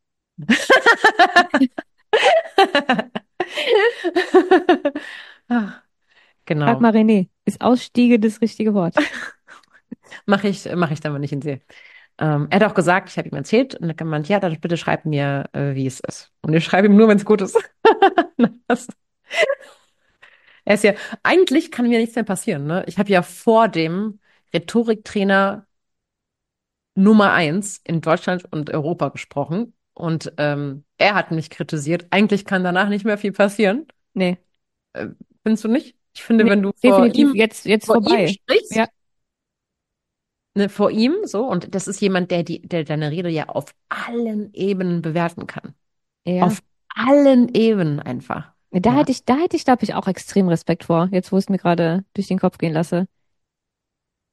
A: Ah,
B: Frag
A: genau.
B: mal René. Ist Ausstiege das richtige Wort?
A: Mache ich, mache ich dann, wenn ich ihn sehe. Ähm, er hat auch gesagt, ich habe ihm erzählt und er hat gemeint, ja, dann bitte schreib mir, äh, wie es ist. Und ich schreibe ihm nur, wenn es gut ist. Das, er ist ja, eigentlich kann mir nichts mehr passieren, ne? Ich habe ja vor dem Rhetoriktrainer Nummer eins in Deutschland und Europa gesprochen. Und ähm, er hat mich kritisiert. Eigentlich kann danach nicht mehr viel passieren.
B: Nee.
A: Äh, Findest du nicht? Ich finde,
B: Nee,
A: wenn du vor
B: definitiv
A: ihm,
B: jetzt, jetzt
A: vor ihm
B: vorbei. Ja,
A: sprichst, ne, vor ihm so, und das ist jemand, der die, der deine Rede ja auf allen Ebenen bewerten kann.
B: ja.
A: Auf allen Ebenen einfach.
B: Da
A: Ja.
B: hätte ich, da hätte ich, glaube ich, auch extrem Respekt vor, jetzt wo ich es mir gerade durch den Kopf gehen lasse.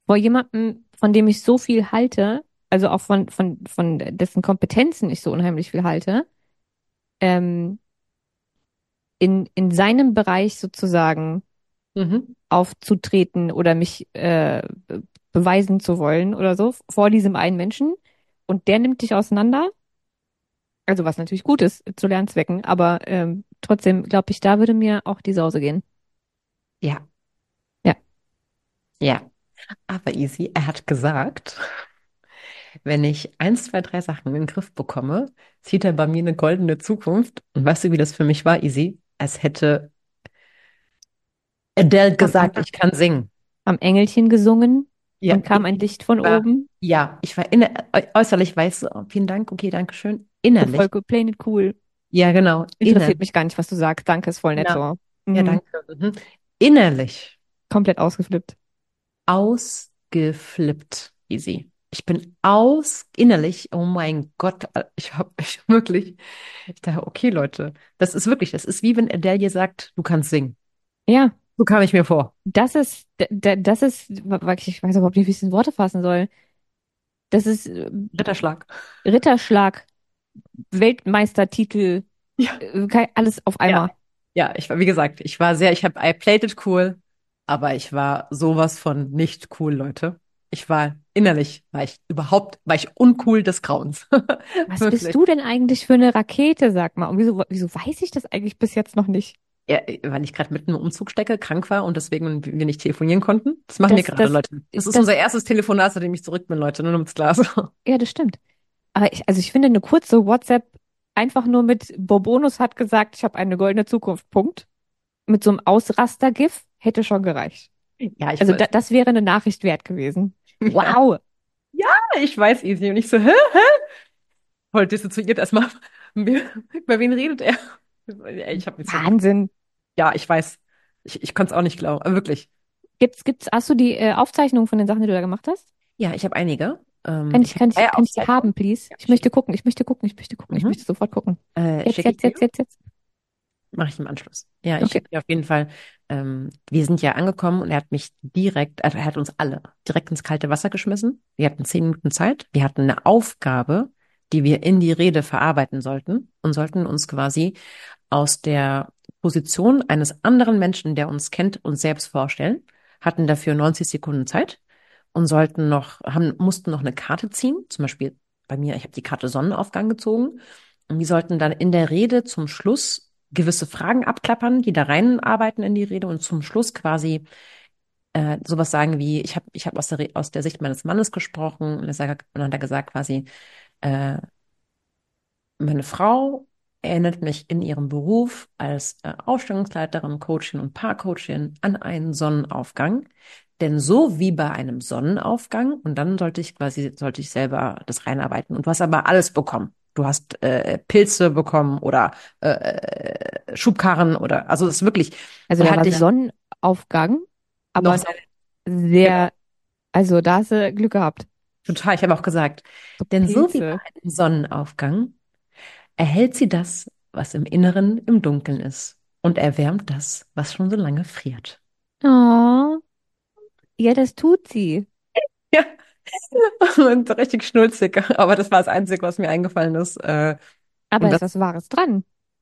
B: vor jemandem, von dem ich so viel halte, also auch von, von, von dessen Kompetenzen ich so unheimlich viel halte, ähm, in, in seinem Bereich sozusagen
A: Mhm.
B: aufzutreten oder mich äh, be- beweisen zu wollen oder so vor diesem einen Menschen und der nimmt dich auseinander. Also was natürlich gut ist zu Lernzwecken, aber ähm, trotzdem glaube ich, da würde mir auch die Sause gehen.
A: Ja,
B: Ja.
A: ja. Aber easy, er hat gesagt, wenn ich eins, zwei, drei Sachen in den Griff bekomme, sieht er bei mir eine goldene Zukunft. Und weißt du, wie das für mich war, easy? Als hätte Adele
B: Am, am,
A: gesagt, ich kann singen.
B: am Engelchen gesungen
A: Ja,
B: und kam
A: ich
B: ein Licht von
A: war,
B: oben.
A: ja, ich war inner, äu- äußerlich weiß so, oh, vielen Dank, okay, danke schön.
B: Oh, voll
A: Innerlich,
B: gut, plain it cool.
A: ja, genau,
B: Interessiert
A: innerlich,
B: mich gar nicht, was du sagst. Danke, ist voll nett
A: ja,
B: so.
A: ja,
B: Mhm.
A: danke. Mhm. Innerlich
B: Komplett ausgeflippt.
A: ausgeflippt, easy. Ich bin aus, innerlich, oh mein Gott, äh, ich habe ich wirklich, ich dachte, okay, Leute, das ist wirklich, das ist wie wenn Adele dir sagt, du kannst singen.
B: Ja,
A: So kam ich mir vor.
B: das ist, d- d- das ist, ich weiß überhaupt nicht, wie ich es in Worte fassen soll. Das ist äh,
A: Ritterschlag.
B: Ritterschlag, Weltmeistertitel,
A: Ja.
B: äh, kei- alles auf
A: Ja.
B: einmal.
A: Ja, ich war, wie gesagt, ich war sehr, ich habe, I played it cool, aber ich war sowas von nicht cool, Leute. Ich war innerlich, war ich überhaupt, war ich uncool des Grauens.
B: Was bist
A: Wirklich.
B: du denn eigentlich für eine Rakete, sag mal? Und wieso, wieso weiß ich das eigentlich bis jetzt noch nicht?
A: Ja, weil ich gerade mitten im Umzug stecke, krank war und deswegen wir nicht telefonieren konnten. Das machen wir
B: Das,
A: gerade,
B: das,
A: Leute. Das ist
B: das,
A: unser erstes Telefonat, seitdem ich zurück bin, Leute, nur damit es klar ist.
B: ja, das stimmt. Aber ich, also ich finde eine kurze WhatsApp einfach nur mit Bobonus hat gesagt, ich habe eine goldene Zukunft, Punkt. Mit so einem Ausraster-GIF hätte schon gereicht.
A: Ja, ich
B: Also da,
A: weiß.
B: das wäre eine Nachricht wert gewesen.
A: Ja,
B: Wow.
A: ja, ich weiß, Easy. Und ich so, hä? Voll dissoziiert erstmal. Über wen redet er? Ich habe nicht zurück.
B: Wahnsinn.
A: Ja, ich weiß. Ich, ich konnte es auch nicht glauben. Aber wirklich.
B: Gibt's, gibt's, hast du die äh, Aufzeichnung von den Sachen, die du da gemacht hast?
A: Ja, ich habe einige. Ähm,
B: Kann
A: ich
B: ich,
A: habe
B: kann ich,
A: freie
B: kann ich die
A: Aufzeichnungen.
B: haben, please?
A: Ja,
B: Ich
A: schicke
B: möchte
A: ich.
B: gucken, ich möchte gucken, ich möchte gucken, ich möchte
A: Mhm.
B: sofort gucken.
A: Äh,
B: Jetzt,
A: schicke ich
B: jetzt,
A: dir.
B: jetzt, jetzt, jetzt.
A: Mache ich im Anschluss. Ja, ich
B: Okay.
A: schicke dir auf jeden Fall. Ähm, wir sind ja angekommen und er hat mich direkt, also er hat uns alle direkt ins kalte Wasser geschmissen. Wir hatten zehn Minuten Zeit. Wir hatten eine Aufgabe, die wir in die Rede verarbeiten sollten und sollten uns quasi aus der Position eines anderen Menschen, der uns kennt, uns selbst vorstellen, hatten dafür neunzig Sekunden Zeit und sollten noch, haben, mussten noch eine Karte ziehen. Zum Beispiel bei mir, ich habe die Karte Sonnenaufgang gezogen. Und die sollten dann in der Rede zum Schluss gewisse Fragen abklappern, die da reinarbeiten in die Rede und zum Schluss quasi äh, sowas sagen wie, ich habe ich hab aus der, Re- aus der Sicht meines Mannes gesprochen und er sagt- und dann hat er gesagt quasi, äh, meine Frau erinnert mich in ihrem Beruf als äh, Ausstellungsleiterin, Coachin und Paarcoachin an einen Sonnenaufgang. Denn so wie bei einem Sonnenaufgang, und dann sollte ich quasi, sollte ich selber das reinarbeiten. Und du hast aber alles bekommen. Du hast äh, Pilze bekommen oder äh, äh, Schubkarren oder, also es ist wirklich,
B: Also
A: und
B: da
A: hat
B: war
A: dich
B: Sonnenaufgang,
A: noch
B: aber
A: sehr, genau,
B: sehr, also da hast du Glück gehabt.
A: total, ich habe auch gesagt,
B: So
A: denn so wie bei
B: Pilze.
A: einem Sonnenaufgang erhält sie das, was im Inneren im Dunkeln ist und erwärmt das, was schon so lange friert.
B: Oh, ja, das tut sie.
A: Ja, und richtig schnulzig, aber das war das Einzige, was mir eingefallen ist. Äh,
B: Aber
A: und das,
B: ist was Wahres dran?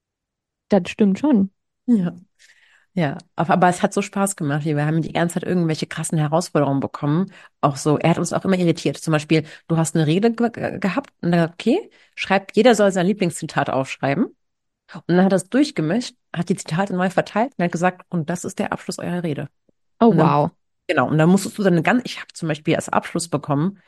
B: Das stimmt schon.
A: ja, ja, aber, aber es hat so Spaß gemacht. Wir haben die ganze Zeit irgendwelche krassen Herausforderungen bekommen. Auch so, er hat uns auch immer irritiert. Zum Beispiel, du hast eine Rede ge ge- gehabt und dann, okay, schreibt, jeder soll sein Lieblingszitat aufschreiben. Und dann hat er es durchgemischt, hat die Zitate neu verteilt und hat gesagt, und das ist der Abschluss eurer Rede.
B: Oh,
A: Und dann,
B: wow.
A: genau, und dann musstest du dann eine ganz, ich habe zum Beispiel als Abschluss bekommen,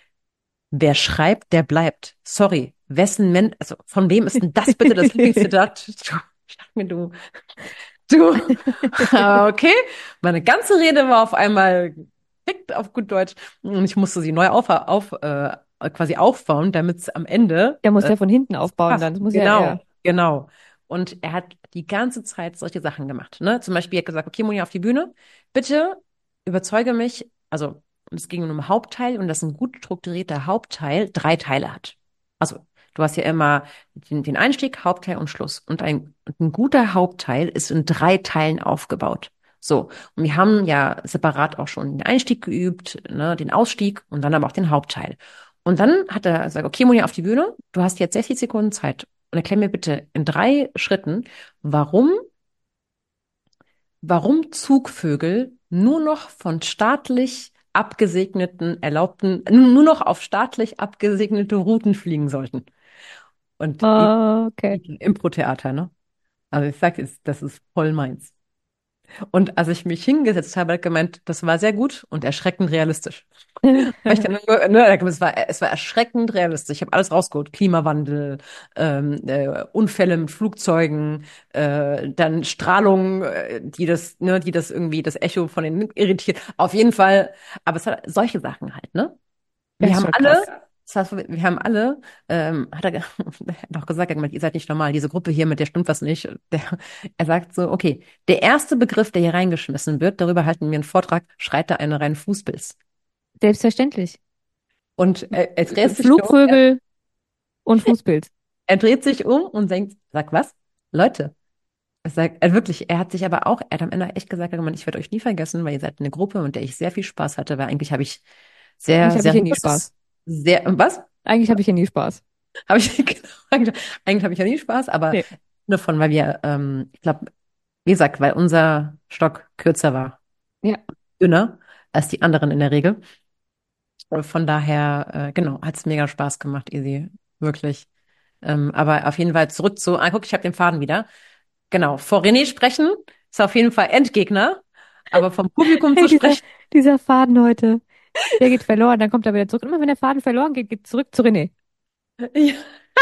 A: wer schreibt, der bleibt. Sorry, wessen Men, also von wem ist denn das bitte das Lieblingszitat? Du, ich dachte mir, du, du, ah, okay. Meine ganze Rede war auf einmal dick auf gut Deutsch und ich musste sie neu auf, auf äh, quasi aufbauen, damit es am Ende
B: Der muss
A: äh,
B: ja von hinten aufbauen
A: passt.
B: dann. Das muss ja,
A: Genau,
B: ja.
A: genau. Und er hat die ganze Zeit solche Sachen gemacht. Ne? Zum Beispiel hat er gesagt, okay, Moni, auf die Bühne. Bitte überzeuge mich, also es ging um einen Hauptteil und dass ein gut strukturierter Hauptteil drei Teile hat. Also du hast ja immer den, den Einstieg, Hauptteil und Schluss. Und ein, und ein guter Hauptteil ist in drei Teilen aufgebaut. So, und wir haben ja separat auch schon den Einstieg geübt, ne, den Ausstieg und dann aber auch den Hauptteil. Und dann hat er gesagt, okay, Moni, auf die Bühne, du hast jetzt sechzig Sekunden Zeit. Und erklär mir bitte in drei Schritten, warum, warum Zugvögel nur noch von staatlich abgesegneten, erlaubten, nur noch auf staatlich abgesegnete Routen fliegen sollten. Und
B: Okay.
A: Impro-Theater, ne? Also ich sag jetzt, das ist voll meins. Und als ich mich hingesetzt habe, hat er gemeint, das war sehr gut und erschreckend realistisch. Weil ich dann, ne, es war, es war erschreckend realistisch. Ich habe alles rausgeholt. Klimawandel, ähm, äh, Unfälle mit Flugzeugen, äh, dann Strahlung, äh, die das, ne, die das irgendwie das Echo von den irritiert. Auf jeden Fall, aber es hat solche Sachen halt, ne?
B: Das
A: Wir
B: ist
A: haben
B: schon
A: alle,
B: krass.
A: das heißt, wir haben alle, ähm, hat er, ge- er hat auch gesagt, er hat gemeint, ihr seid nicht normal, diese Gruppe hier, mit der stimmt was nicht. Der, er sagt so, okay, der erste Begriff, der hier reingeschmissen wird, darüber halten wir einen Vortrag, schreit da einer rein Fußpilz.
B: Selbstverständlich.
A: Und er, er dreht sich um, er,
B: Flugvögel und Fußpilz.
A: er dreht sich um und denkt, sag was? Leute. Er sagt, er wirklich, er hat sich aber auch, er hat am Ende echt gesagt, er hat gemeint, ich werde euch nie vergessen, weil ihr seid eine Gruppe, mit der ich sehr viel Spaß hatte, weil eigentlich habe ich
B: Eigentlich
A: sehr
B: habe ich hier nie
A: seriöses,
B: Spaß.
A: sehr, was?
B: Eigentlich habe ich hier nie Spaß.
A: Habe ich, genau, eigentlich, eigentlich habe ich ja nie Spaß, aber
B: Nee.
A: nur von, weil wir, ähm, ich glaube, wie gesagt, weil unser Stock kürzer war,
B: Ja.
A: dünner als die anderen in der Regel. Und von daher, äh, genau, hat es mega Spaß gemacht, Easy, wirklich. Ähm, aber auf jeden Fall zurück zu, ah, guck, ich habe den Faden wieder. Genau, vor René sprechen ist auf jeden Fall Endgegner, aber vom Publikum
B: Hey,
A: zu
B: dieser,
A: sprechen,
B: dieser Faden heute, der geht verloren, dann kommt er wieder zurück. Immer wenn der Faden verloren geht, geht zurück zu René.
A: ja,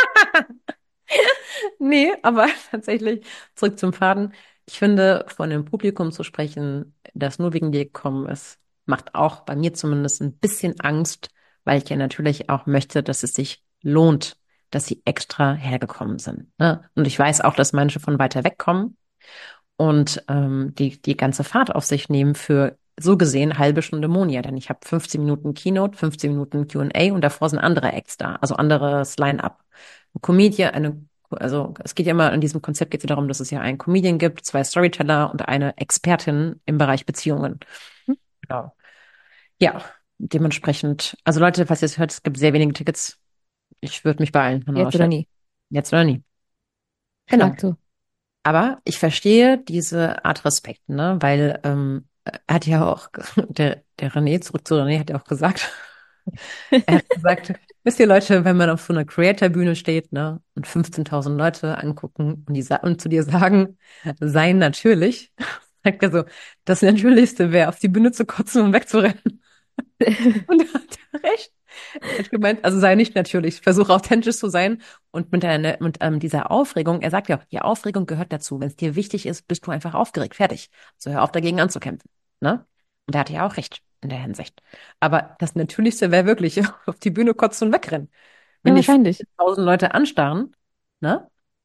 A: nee, aber tatsächlich zurück zum Faden. Ich finde, von dem Publikum zu sprechen, das nur wegen dir gekommen ist, macht auch bei mir zumindest ein bisschen Angst, weil ich ja natürlich auch möchte, dass es sich lohnt, dass sie extra hergekommen sind. Ne? Und ich weiß auch, dass manche von weiter weg kommen und ähm, die die ganze Fahrt auf sich nehmen für so gesehen halbe Stunde Monia. Denn ich habe fünfzehn Minuten Keynote, fünfzehn Minuten Q und A und davor sind andere Acts da, also anderes Line-up. Ein Comedian, eine, also es geht ja immer in diesem Konzept geht es ja darum, dass es ja einen Comedian gibt, zwei Storyteller und eine Expertin im Bereich Beziehungen.
B: Hm?
A: Genau. Ja, dementsprechend, also Leute, falls ihr es hört, es gibt sehr wenige Tickets. Ich würde mich beeilen an eurer
B: Jetzt oder
A: Stelle.
B: nie.
A: Jetzt oder nie. Genau.
B: Schlag zu.
A: Aber ich verstehe diese Art Respekt, ne? Weil ähm, er hat ja auch, der, der René, zurück zu René, hat ja auch gesagt, er hat gesagt, wisst ihr Leute, wenn man auf so einer Creator-Bühne steht, ne, und fünfzehntausend Leute angucken und, die, sa- und zu dir sagen, sei natürlich, sagt er so, das Natürlichste wäre, auf die Bühne zu kotzen und wegzurennen. Und er hat recht. Er hat gemeint, also sei nicht natürlich, versuche authentisch zu sein und mit, einer, mit ähm, dieser Aufregung, er sagt ja auch, die Aufregung gehört dazu. Wenn es dir wichtig ist, bist du einfach aufgeregt, fertig. So hör auf dagegen anzukämpfen. Ne? Und er hatte ja auch recht in der Hinsicht. Aber das Natürlichste wäre wirklich auf die Bühne kotzen und wegrennen.
B: Ja,
A: Wenn dich
B: wahrscheinlich.
A: tausend Leute anstarren, ne?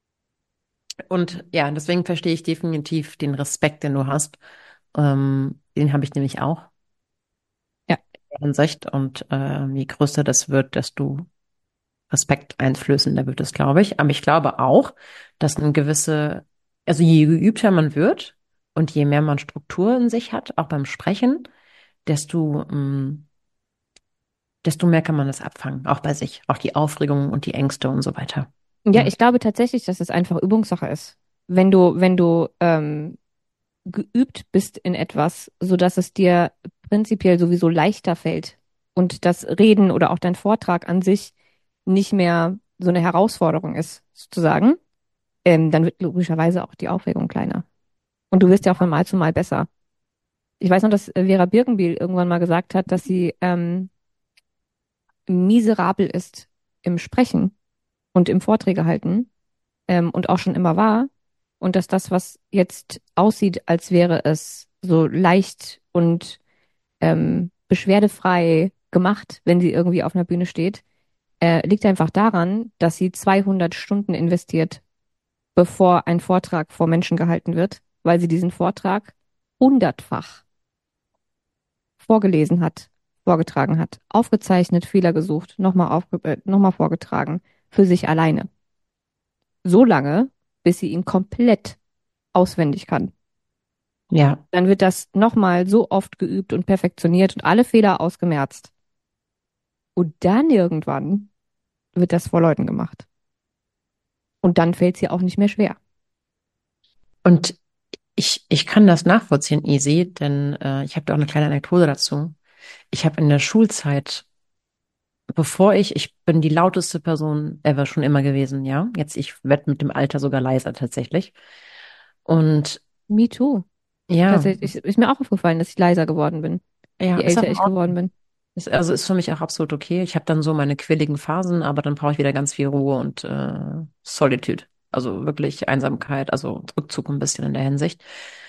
A: Und ja, deswegen verstehe ich definitiv den Respekt, den du hast. Ähm, den habe ich nämlich auch
B: Ja.
A: in der Hinsicht. Und äh, je größer das wird, desto Respekt einflößender wird es, glaube ich. Aber ich glaube auch, dass eine gewisse, also je geübter man wird und je mehr man Struktur in sich hat, auch beim Sprechen, desto, mh, desto mehr kann man das abfangen, auch bei sich, auch die Aufregung und die Ängste und so weiter.
B: Ja,
A: Ja.
B: ich glaube tatsächlich, dass es einfach Übungssache ist. Wenn du, wenn du ähm, geübt bist in etwas, sodass es dir prinzipiell sowieso leichter fällt und das Reden oder auch dein Vortrag an sich nicht mehr so eine Herausforderung ist, sozusagen, ähm, dann wird logischerweise auch die Aufregung kleiner. Und du wirst ja auch von Mal zu Mal besser. Ich weiß noch, dass äh, Vera Birkenbiel irgendwann mal gesagt hat, dass sie ähm, miserabel ist im Sprechen und im Vorträge halten ähm, und auch schon immer war. Und dass das, was jetzt aussieht, als wäre es so leicht und ähm, beschwerdefrei gemacht, wenn sie irgendwie auf einer Bühne steht, äh, liegt einfach daran, dass sie zweihundert Stunden investiert, bevor ein Vortrag vor Menschen gehalten wird, weil sie diesen Vortrag hundertfach vorgelesen hat, vorgetragen hat, aufgezeichnet, Fehler gesucht, nochmal aufge äh, nochmal vorgetragen, für sich alleine. So lange, bis sie ihn komplett auswendig kann.
A: Ja.
B: Dann wird das nochmal so oft geübt und perfektioniert und alle Fehler ausgemerzt. Und dann irgendwann wird das vor Leuten gemacht. Und dann fällt es ihr auch nicht mehr schwer.
A: Und ich, ich kann das nachvollziehen, easy, denn äh, ich habe da auch eine kleine Anekdote dazu. Ich habe in der Schulzeit, bevor ich, ich bin die lauteste Person ever schon immer gewesen, ja. Jetzt, ich werde mit dem Alter sogar leiser tatsächlich. Und
B: Me too.
A: ja,
B: Tatsächlich ist mir auch aufgefallen, dass ich leiser geworden bin,
A: ja,
B: je
A: ist auch
B: älter
A: in
B: ich geworden
A: Ordnung.
B: bin.
A: Ist, also ist für mich auch absolut okay. Ich habe dann so meine quirligen Phasen, aber dann brauche ich wieder ganz viel Ruhe und äh, Solitude. Also wirklich Einsamkeit, also Rückzug ein bisschen in der Hinsicht.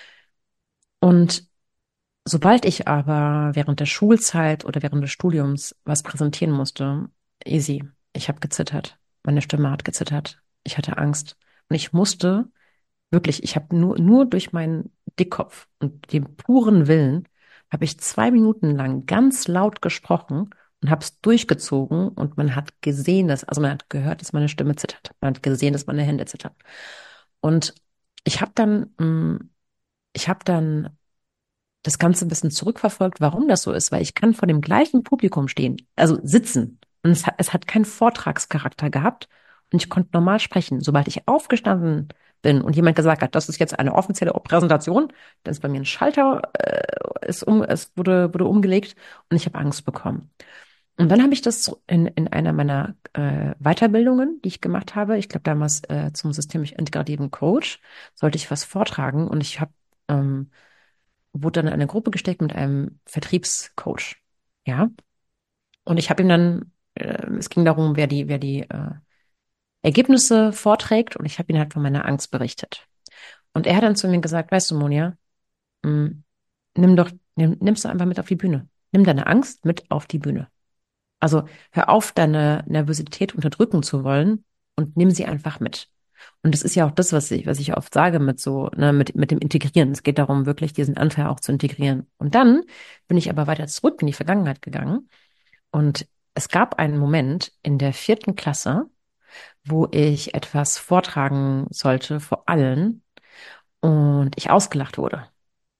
A: Und sobald ich aber während der Schulzeit oder während des Studiums was präsentieren musste, easy. Ich habe gezittert. Meine Stimme hat gezittert. Ich hatte Angst. Und ich musste wirklich, ich habe nur, nur durch meinen Dickkopf und den puren Willen, habe ich zwei Minuten lang ganz laut gesprochen und habe es durchgezogen und man hat gesehen, dass, also man hat gehört, dass meine Stimme zittert. Man hat gesehen, dass meine Hände zittern. Und ich habe dann, mh, ich habe dann das Ganze ein bisschen zurückverfolgt, warum das so ist, weil ich kann vor dem gleichen Publikum stehen, also sitzen. Und es hat, es hat keinen Vortragscharakter gehabt und ich konnte normal sprechen. Sobald ich aufgestanden bin und jemand gesagt hat, das ist jetzt eine offizielle Präsentation, dann ist bei mir ein Schalter, äh, ist um, es wurde, wurde umgelegt und ich habe Angst bekommen. Und dann habe ich das so in, in einer meiner äh, Weiterbildungen, die ich gemacht habe, ich glaube damals äh, zum systemisch integrativen Coach, sollte ich was vortragen und ich habe ähm, wurde dann in eine Gruppe gesteckt mit einem Vertriebscoach. Ja. Und ich habe ihm dann, äh, es ging darum, wer die, wer die äh, Ergebnisse vorträgt und ich habe ihm halt von meiner Angst berichtet. Und er hat dann zu mir gesagt, weißt du, Monja, mh, nimm doch, nimm, nimmst du einfach mit auf die Bühne. Nimm deine Angst mit auf die Bühne. Also hör auf, deine Nervosität unterdrücken zu wollen und nimm sie einfach mit. Und das ist ja auch das, was ich, was ich oft sage mit so, ne, mit, mit dem Integrieren. Es geht darum, wirklich diesen Anteil auch zu integrieren. Und dann bin ich aber weiter zurück in die Vergangenheit gegangen. Und es gab einen Moment in der vierten Klasse, wo ich etwas vortragen sollte vor allen und ich ausgelacht wurde.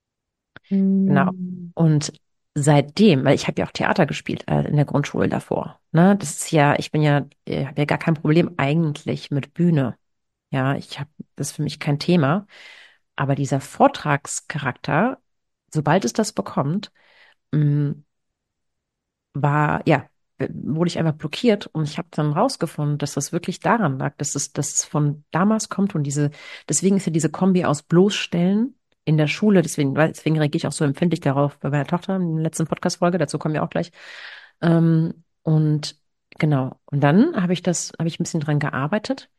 A: Genau.
B: Mm.
A: Und seitdem, weil ich habe ja auch Theater gespielt äh, in der Grundschule davor. Ne, das ist ja, ich bin ja, ich habe ja gar kein Problem eigentlich mit Bühne. Ja, ich habe das ist für mich kein Thema. Aber dieser Vortragscharakter, sobald es das bekommt, mh, war, ja, äh, wurde ich einfach blockiert und ich habe dann rausgefunden, dass das wirklich daran lag, dass es, dass es von damals kommt und diese, deswegen ist ja diese Kombi aus bloßstellen in der Schule, deswegen, weil- deswegen reagiere ich auch so empfindlich darauf bei meiner Tochter in der letzten Podcast-Folge, dazu kommen wir auch gleich. Ähm, und genau, und dann habe ich das, habe ich ein bisschen dran gearbeitet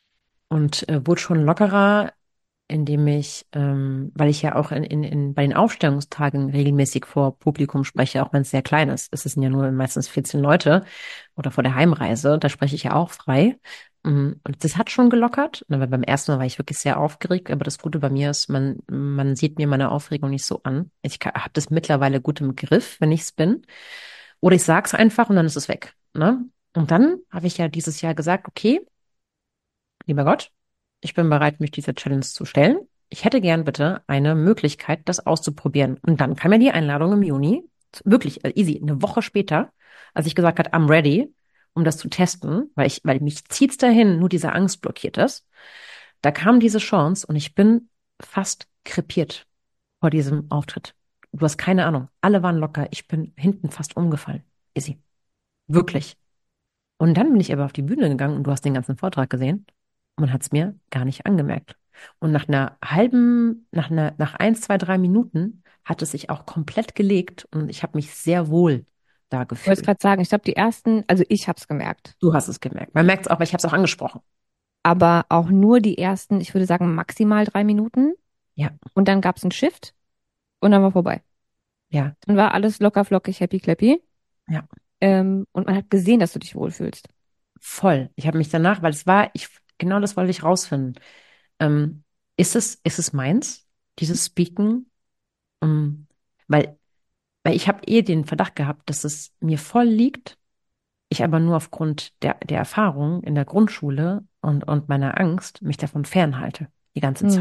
A: und äh, wurde schon lockerer, indem ich, ähm, weil ich ja auch in, in, in, bei den Aufstellungstagen regelmäßig vor Publikum spreche, auch wenn es sehr klein ist. Es sind ja nur meistens vierzehn Leute oder vor der Heimreise, da spreche ich ja auch frei. Mm, Und das hat schon gelockert. Aber beim ersten Mal war ich wirklich sehr aufgeregt. Aber das Gute bei mir ist, man, man sieht mir meine Aufregung nicht so an. Ich habe das mittlerweile gut im Griff, wenn ich es bin. Oder ich sage es einfach und dann ist es weg. Ne? Und dann habe ich ja dieses Jahr gesagt, okay, lieber Gott, ich bin bereit, mich dieser Challenge zu stellen. Ich hätte gern bitte eine Möglichkeit, das auszuprobieren. Und dann kam ja die Einladung im Juni, wirklich äh, easy, eine Woche später, als ich gesagt habe, I'm ready, um das zu testen, weil ich, weil mich zieht's dahin, nur diese Angst blockiert ist. Da kam diese Chance und ich bin fast krepiert vor diesem Auftritt. Du hast keine Ahnung. Alle waren locker. Ich bin hinten fast umgefallen. Easy. Wirklich. Und dann bin ich aber auf die Bühne gegangen und du hast den ganzen Vortrag gesehen. Man hat es mir gar nicht angemerkt. Und nach einer halben, nach einer, nach eins, zwei, drei Minuten hat es sich auch komplett gelegt und ich habe mich sehr wohl da
B: Ich wollte
A: gefühlt.
B: gerade sagen, ich glaube, die ersten, also ich habe es gemerkt,
A: Du hast es gemerkt. Man merkt es auch, weil ich habe es auch angesprochen.
B: aber auch nur die ersten, ich würde sagen, maximal drei Minuten.
A: Ja,
B: Und dann gab es einen Shift und dann war vorbei.
A: ja,
B: Dann war alles locker flockig, happy clappy.
A: ja,
B: Ähm, und man hat gesehen, dass du dich wohlfühlst.
A: voll. Ich habe mich danach, weil es war, ich, genau das wollte ich rausfinden. Ähm, ist es, ist es meins, dieses Speaken? Ähm, weil, weil ich habe eh den Verdacht gehabt, dass es mir voll liegt. Ich aber nur aufgrund der, der Erfahrung in der Grundschule und, und meiner Angst mich davon fernhalte, die ganze
B: Hm.
A: Zeit.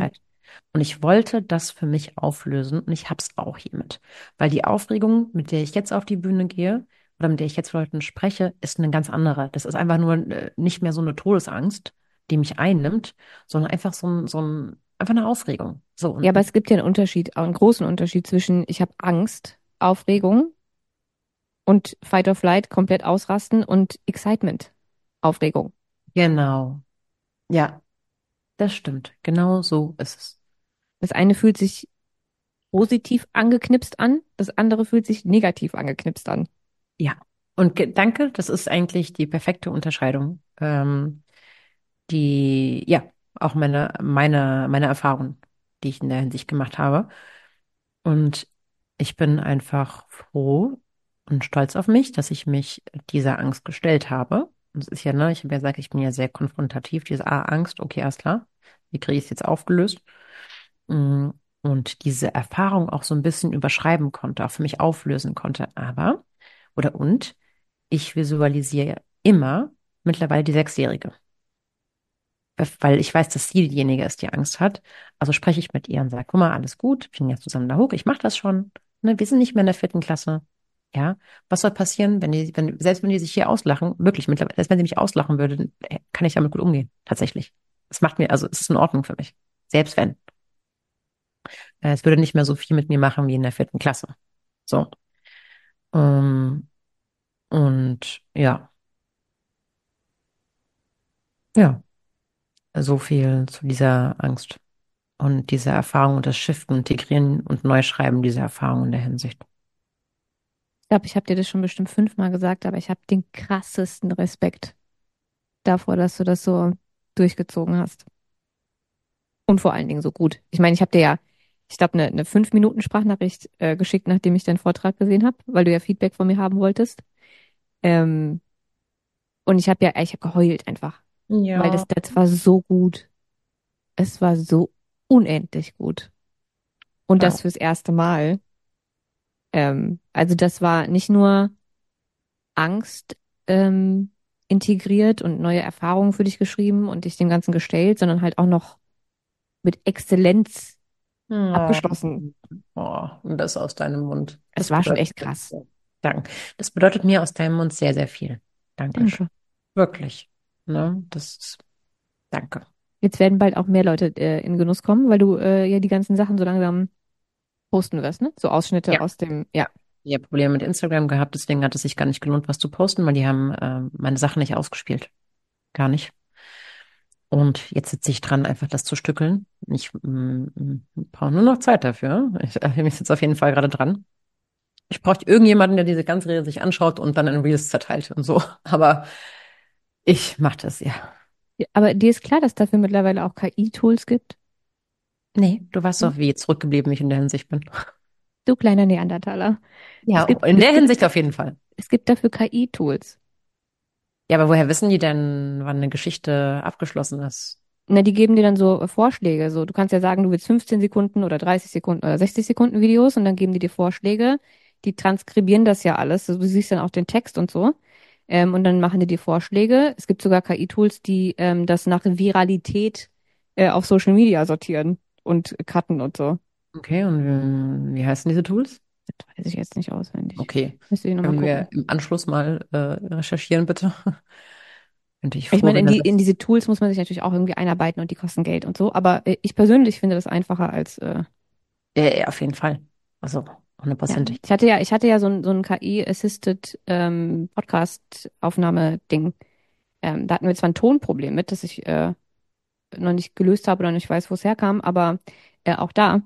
A: Und ich wollte das für mich auflösen und ich habe es auch hiermit. Weil die Aufregung, mit der ich jetzt auf die Bühne gehe oder mit der ich jetzt vor Leuten spreche, ist eine ganz andere. Das ist einfach nur äh, nicht mehr so eine Todesangst, die mich einnimmt, sondern einfach so ein, so ein, einfach eine Aufregung. So,
B: Ja, aber
A: und
B: es gibt ja einen Unterschied, auch einen großen Unterschied zwischen ich habe Angst, Aufregung und Fight or Flight, komplett ausrasten und Excitement, Aufregung.
A: genau. Ja, das stimmt. Genau so ist es.
B: Das eine fühlt sich positiv angeknipst an, das andere fühlt sich negativ angeknipst an.
A: Ja. Und ge- danke, das ist eigentlich die perfekte Unterscheidung. Ähm, die, ja, auch meine, meine, meine Erfahrung, die ich in der Hinsicht gemacht habe. Und ich bin einfach froh und stolz auf mich, dass ich mich dieser Angst gestellt habe. Und es ist ja, ne, ich habe ja gesagt, ich bin ja sehr konfrontativ, diese ah, Angst, okay, alles klar. Wie kriege ich es jetzt aufgelöst? Mm, Und diese Erfahrung auch so ein bisschen überschreiben konnte, auch für mich auflösen konnte. Aber, oder und, ich visualisiere immer mittlerweile die Sechsjährige. Weil ich weiß, dass sie diejenige ist, die Angst hat. Also spreche ich mit ihr und sage, guck mal, alles gut, wir gehen jetzt zusammen da hoch, ich mache das schon. Ne, wir sind nicht mehr in der vierten Klasse. Ja, was soll passieren, wenn die, wenn, selbst wenn die sich hier auslachen, wirklich mittlerweile, selbst wenn sie mich auslachen würde, äh, kann ich damit gut umgehen, tatsächlich. Es macht mir, also es ist in Ordnung für mich. Selbst wenn. Äh, Es würde nicht mehr so viel mit mir machen wie in der vierten Klasse. So. Ähm, und ja, ja, so viel zu dieser Angst. Und diese Erfahrung und das Shiften, Integrieren und Neuschreiben dieser Erfahrung in der Hinsicht.
B: Ich glaube, ich habe dir das schon bestimmt fünfmal gesagt, aber ich habe den krassesten Respekt davor, dass du das so durchgezogen hast. Und vor allen Dingen so gut. Ich meine, ich habe dir ja, ich glaube, eine, eine fünf Minuten Sprachnachricht äh, geschickt, nachdem ich deinen Vortrag gesehen habe, weil du ja Feedback von mir haben wolltest. Ähm, und ich habe ja, ich habe geheult einfach, weil
A: Ja,
B: das, das war so gut. Es war so unendlich gut. Und das
A: ja.
B: fürs erste Mal. Ähm, also das war nicht nur Angst ähm, integriert und neue Erfahrungen für dich geschrieben und dich dem Ganzen gestellt, sondern halt auch noch mit Exzellenz
A: Oh,
B: abgeschlossen.
A: oh, und das aus deinem Mund.
B: Es
A: Das
B: war schon
A: bedeutet
B: echt
A: mir
B: krass.
A: sehr. Danke. Das bedeutet mir aus deinem Mund sehr, sehr viel. Dankeschön.
B: Danke.
A: Wirklich. Ne? Das ist, danke.
B: Jetzt werden bald auch mehr Leute äh, in Genuss kommen, weil du äh, ja die ganzen Sachen so langsam posten wirst, ne? So Ausschnitte
A: Ja.
B: aus dem, ja.
A: Ich habe Probleme mit Instagram gehabt, deswegen hat es sich gar nicht gelohnt, was zu posten, weil die haben äh, meine Sachen nicht ausgespielt. Gar nicht. Und jetzt sitze ich dran, einfach das zu stückeln. Ich mm, mm, brauche nur noch Zeit dafür. Ich äh, bin jetzt auf jeden Fall gerade dran. Ich brauche irgendjemanden, der diese ganze Rede sich anschaut und dann in Reels zerteilt und so. Aber ich mache das, ja.
B: Ja, aber dir ist klar, dass dafür mittlerweile auch K I-Tools gibt?
A: Nee, du weißt
B: Hm?
A: doch, wie zurückgeblieben ich in der Hinsicht bin.
B: Du kleiner Neandertaler. Es
A: Ja,
B: gibt,
A: in
B: es
A: der
B: gibt,
A: Hinsicht auf jeden Fall.
B: es gibt dafür K I-Tools.
A: Ja, aber woher wissen die denn, wann eine Geschichte abgeschlossen ist?
B: Na, die geben dir dann so äh, Vorschläge. So, du kannst ja sagen, du willst fünfzehn Sekunden oder dreißig Sekunden oder sechzig Sekunden Videos und dann geben die dir Vorschläge. Die transkribieren das ja alles. Also, du siehst dann auch den Text und so. Ähm, und dann machen die dir Vorschläge. Es gibt sogar K I-Tools, die ähm, das nach Viralität äh, auf Social Media sortieren und cutten und so.
A: Okay, und wie, wie heißen diese Tools?
B: Das weiß ich jetzt nicht auswendig.
A: Okay,
B: Müsste ich nochmal
A: können wir
B: gucken.
A: im Anschluss mal äh, recherchieren, bitte? Könnte ich
B: Ich
A: froh,
B: meine, in
A: wenn er
B: die, in
A: das.
B: diese Tools muss man sich natürlich auch irgendwie einarbeiten und die kosten Geld und so. Aber äh, ich persönlich finde das einfacher als äh,
A: Ja, ja, auf jeden Fall. Also,
B: ja,
A: hundertprozentig.
B: ich hatte ja, ich hatte ja so ein, so ein K I-assisted ähm, Podcast-Aufnahme-Ding. Ähm, da hatten wir zwar ein Tonproblem mit, das ich äh, noch nicht gelöst habe oder nicht weiß, wo es herkam, aber äh, auch da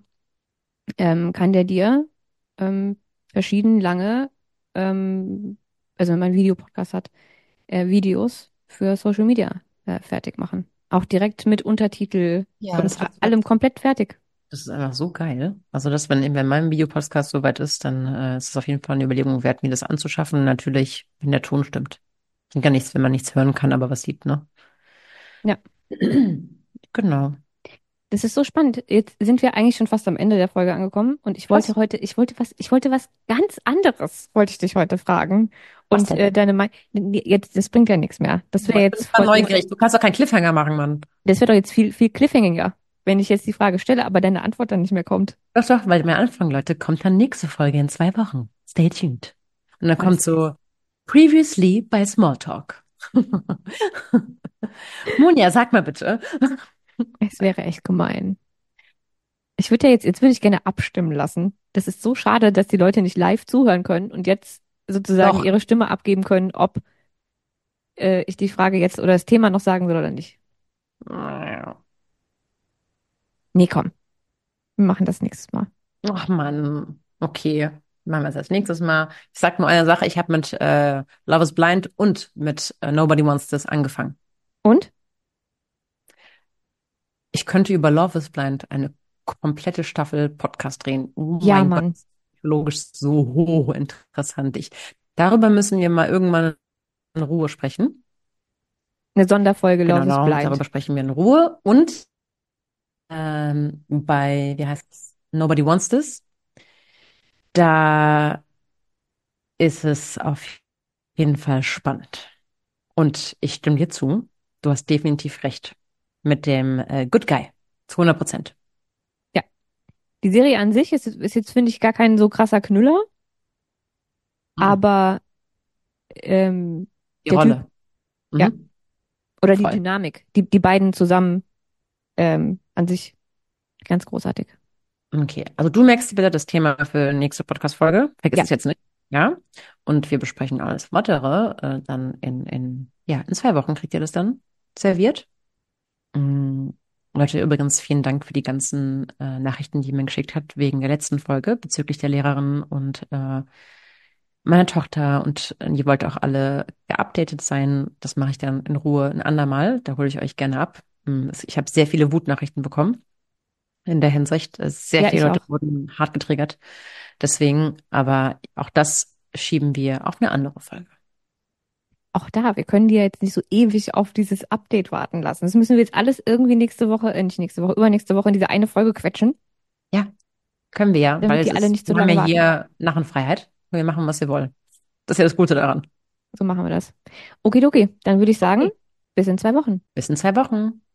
B: ähm, kann der dir ähm, verschieden lange, ähm, also wenn man einen Videopodcast hat, äh, Videos für Social Media äh, fertig machen. Auch direkt mit Untertitel
A: Ja,
B: und
A: das
B: a-
A: wird,
B: allem komplett fertig.
A: das ist einfach so geil. Also, dass, wenn, wenn mein Videopodcast soweit ist, dann äh, ist es auf jeden Fall eine Überlegung wert, mir das anzuschaffen. Natürlich, wenn der Ton stimmt. Bringt gar nichts, wenn man nichts hören kann, aber was sieht, ne?
B: Ja.
A: Genau.
B: Das ist so spannend. Jetzt sind wir eigentlich schon fast am Ende der Folge angekommen und ich wollte
A: Krass.
B: heute, ich wollte was, ich wollte was ganz anderes, wollte ich dich heute fragen.
A: Was
B: Und
A: denn?
B: äh, deine Meinung, jetzt, das bringt ja nichts mehr. Das wäre
A: Aber ich bin
B: jetzt
A: mal
B: voll, das,
A: neugierig. Du kannst doch keinen Cliffhanger machen, Mann.
B: das wäre doch jetzt viel, viel Cliffhanger. wenn ich jetzt die Frage stelle, aber deine Antwort dann nicht mehr kommt.
A: Doch, doch, weil wir anfangen, Leute, kommt dann nächste Folge in zwei Wochen. Stay tuned. Und dann
B: Oh, das,
A: kommt so Previously bei Smalltalk. Monja, sag mal bitte.
B: es wäre echt gemein. Ich würde ja jetzt, jetzt würde ich gerne abstimmen lassen. Das ist so schade, dass die Leute nicht live zuhören können und jetzt sozusagen
A: Doch.
B: ihre Stimme abgeben können, ob äh, ich die Frage jetzt oder das Thema noch sagen soll oder nicht. Nee, komm, wir machen das nächstes Mal.
A: Ach Mann, okay. Machen wir es als nächstes Mal. Ich sag nur eine Sache, ich habe mit äh, Love is Blind und mit äh, Nobody Wants This angefangen.
B: Und?
A: Ich könnte über Love is Blind eine komplette Staffel Podcast drehen. Oh
B: Ja,
A: mein Gott,
B: Mann.
A: psychologisch so hochinteressant. Ich, darüber müssen wir mal irgendwann in Ruhe sprechen.
B: Eine Sonderfolge
A: Genau,
B: Love is
A: darum,
B: Blind.
A: darüber sprechen wir in Ruhe. Und ähm, bei, wie heißt es, Nobody Wants This, da ist es auf jeden Fall spannend. Und ich stimme dir zu, du hast definitiv recht mit dem äh, Good Guy. Zu hundert Prozent.
B: Ja. Die Serie an sich ist, ist jetzt, finde ich, gar kein so krasser Knüller,
A: Mhm.
B: aber ähm,
A: Die
B: der Typ,
A: Rolle.
B: ja,
A: Mhm.
B: oder die
A: Voll.
B: Dynamik, die, die beiden zusammen ähm, an sich ganz großartig.
A: Okay, also du merkst dir bitte das Thema für nächste Podcast-Folge. Vergiss
B: Ja,
A: es jetzt nicht. Ja. Und wir besprechen alles weitere äh, dann in, in, ja, in zwei Wochen kriegt ihr das dann serviert. Mm, Leute, übrigens vielen Dank für die ganzen äh, Nachrichten, die ihr mir geschickt habt wegen der letzten Folge bezüglich der Lehrerin und äh, meiner Tochter. Und äh, ihr wollt auch alle geupdatet sein. Das mache ich dann in Ruhe ein andermal. Da hole ich euch gerne ab. Mm, es- Ich habe sehr viele Wutnachrichten bekommen in der Hinsicht. Äh, Sehr
B: ja,
A: viele
B: ich
A: Leute
B: auch.
A: wurden hart getriggert. Deswegen, aber auch das schieben wir auf eine andere Folge.
B: Auch da, wir können die ja jetzt nicht so ewig auf dieses Update warten lassen. Das müssen wir jetzt alles irgendwie nächste Woche, äh, nicht nächste Woche, übernächste Woche in diese eine Folge quetschen,
A: Ja, können wir ja, weil
B: damit
A: es
B: die alle
A: ist,
B: nicht so
A: wir haben
B: lange
A: ja
B: warten.
A: hier Narrenfreiheit. Wir machen, was wir wollen. Das ist ja das Gute daran.
B: So machen wir das. Okidoki, dann würde ich sagen,
A: Okay.
B: bis in zwei Wochen.
A: Bis in zwei Wochen.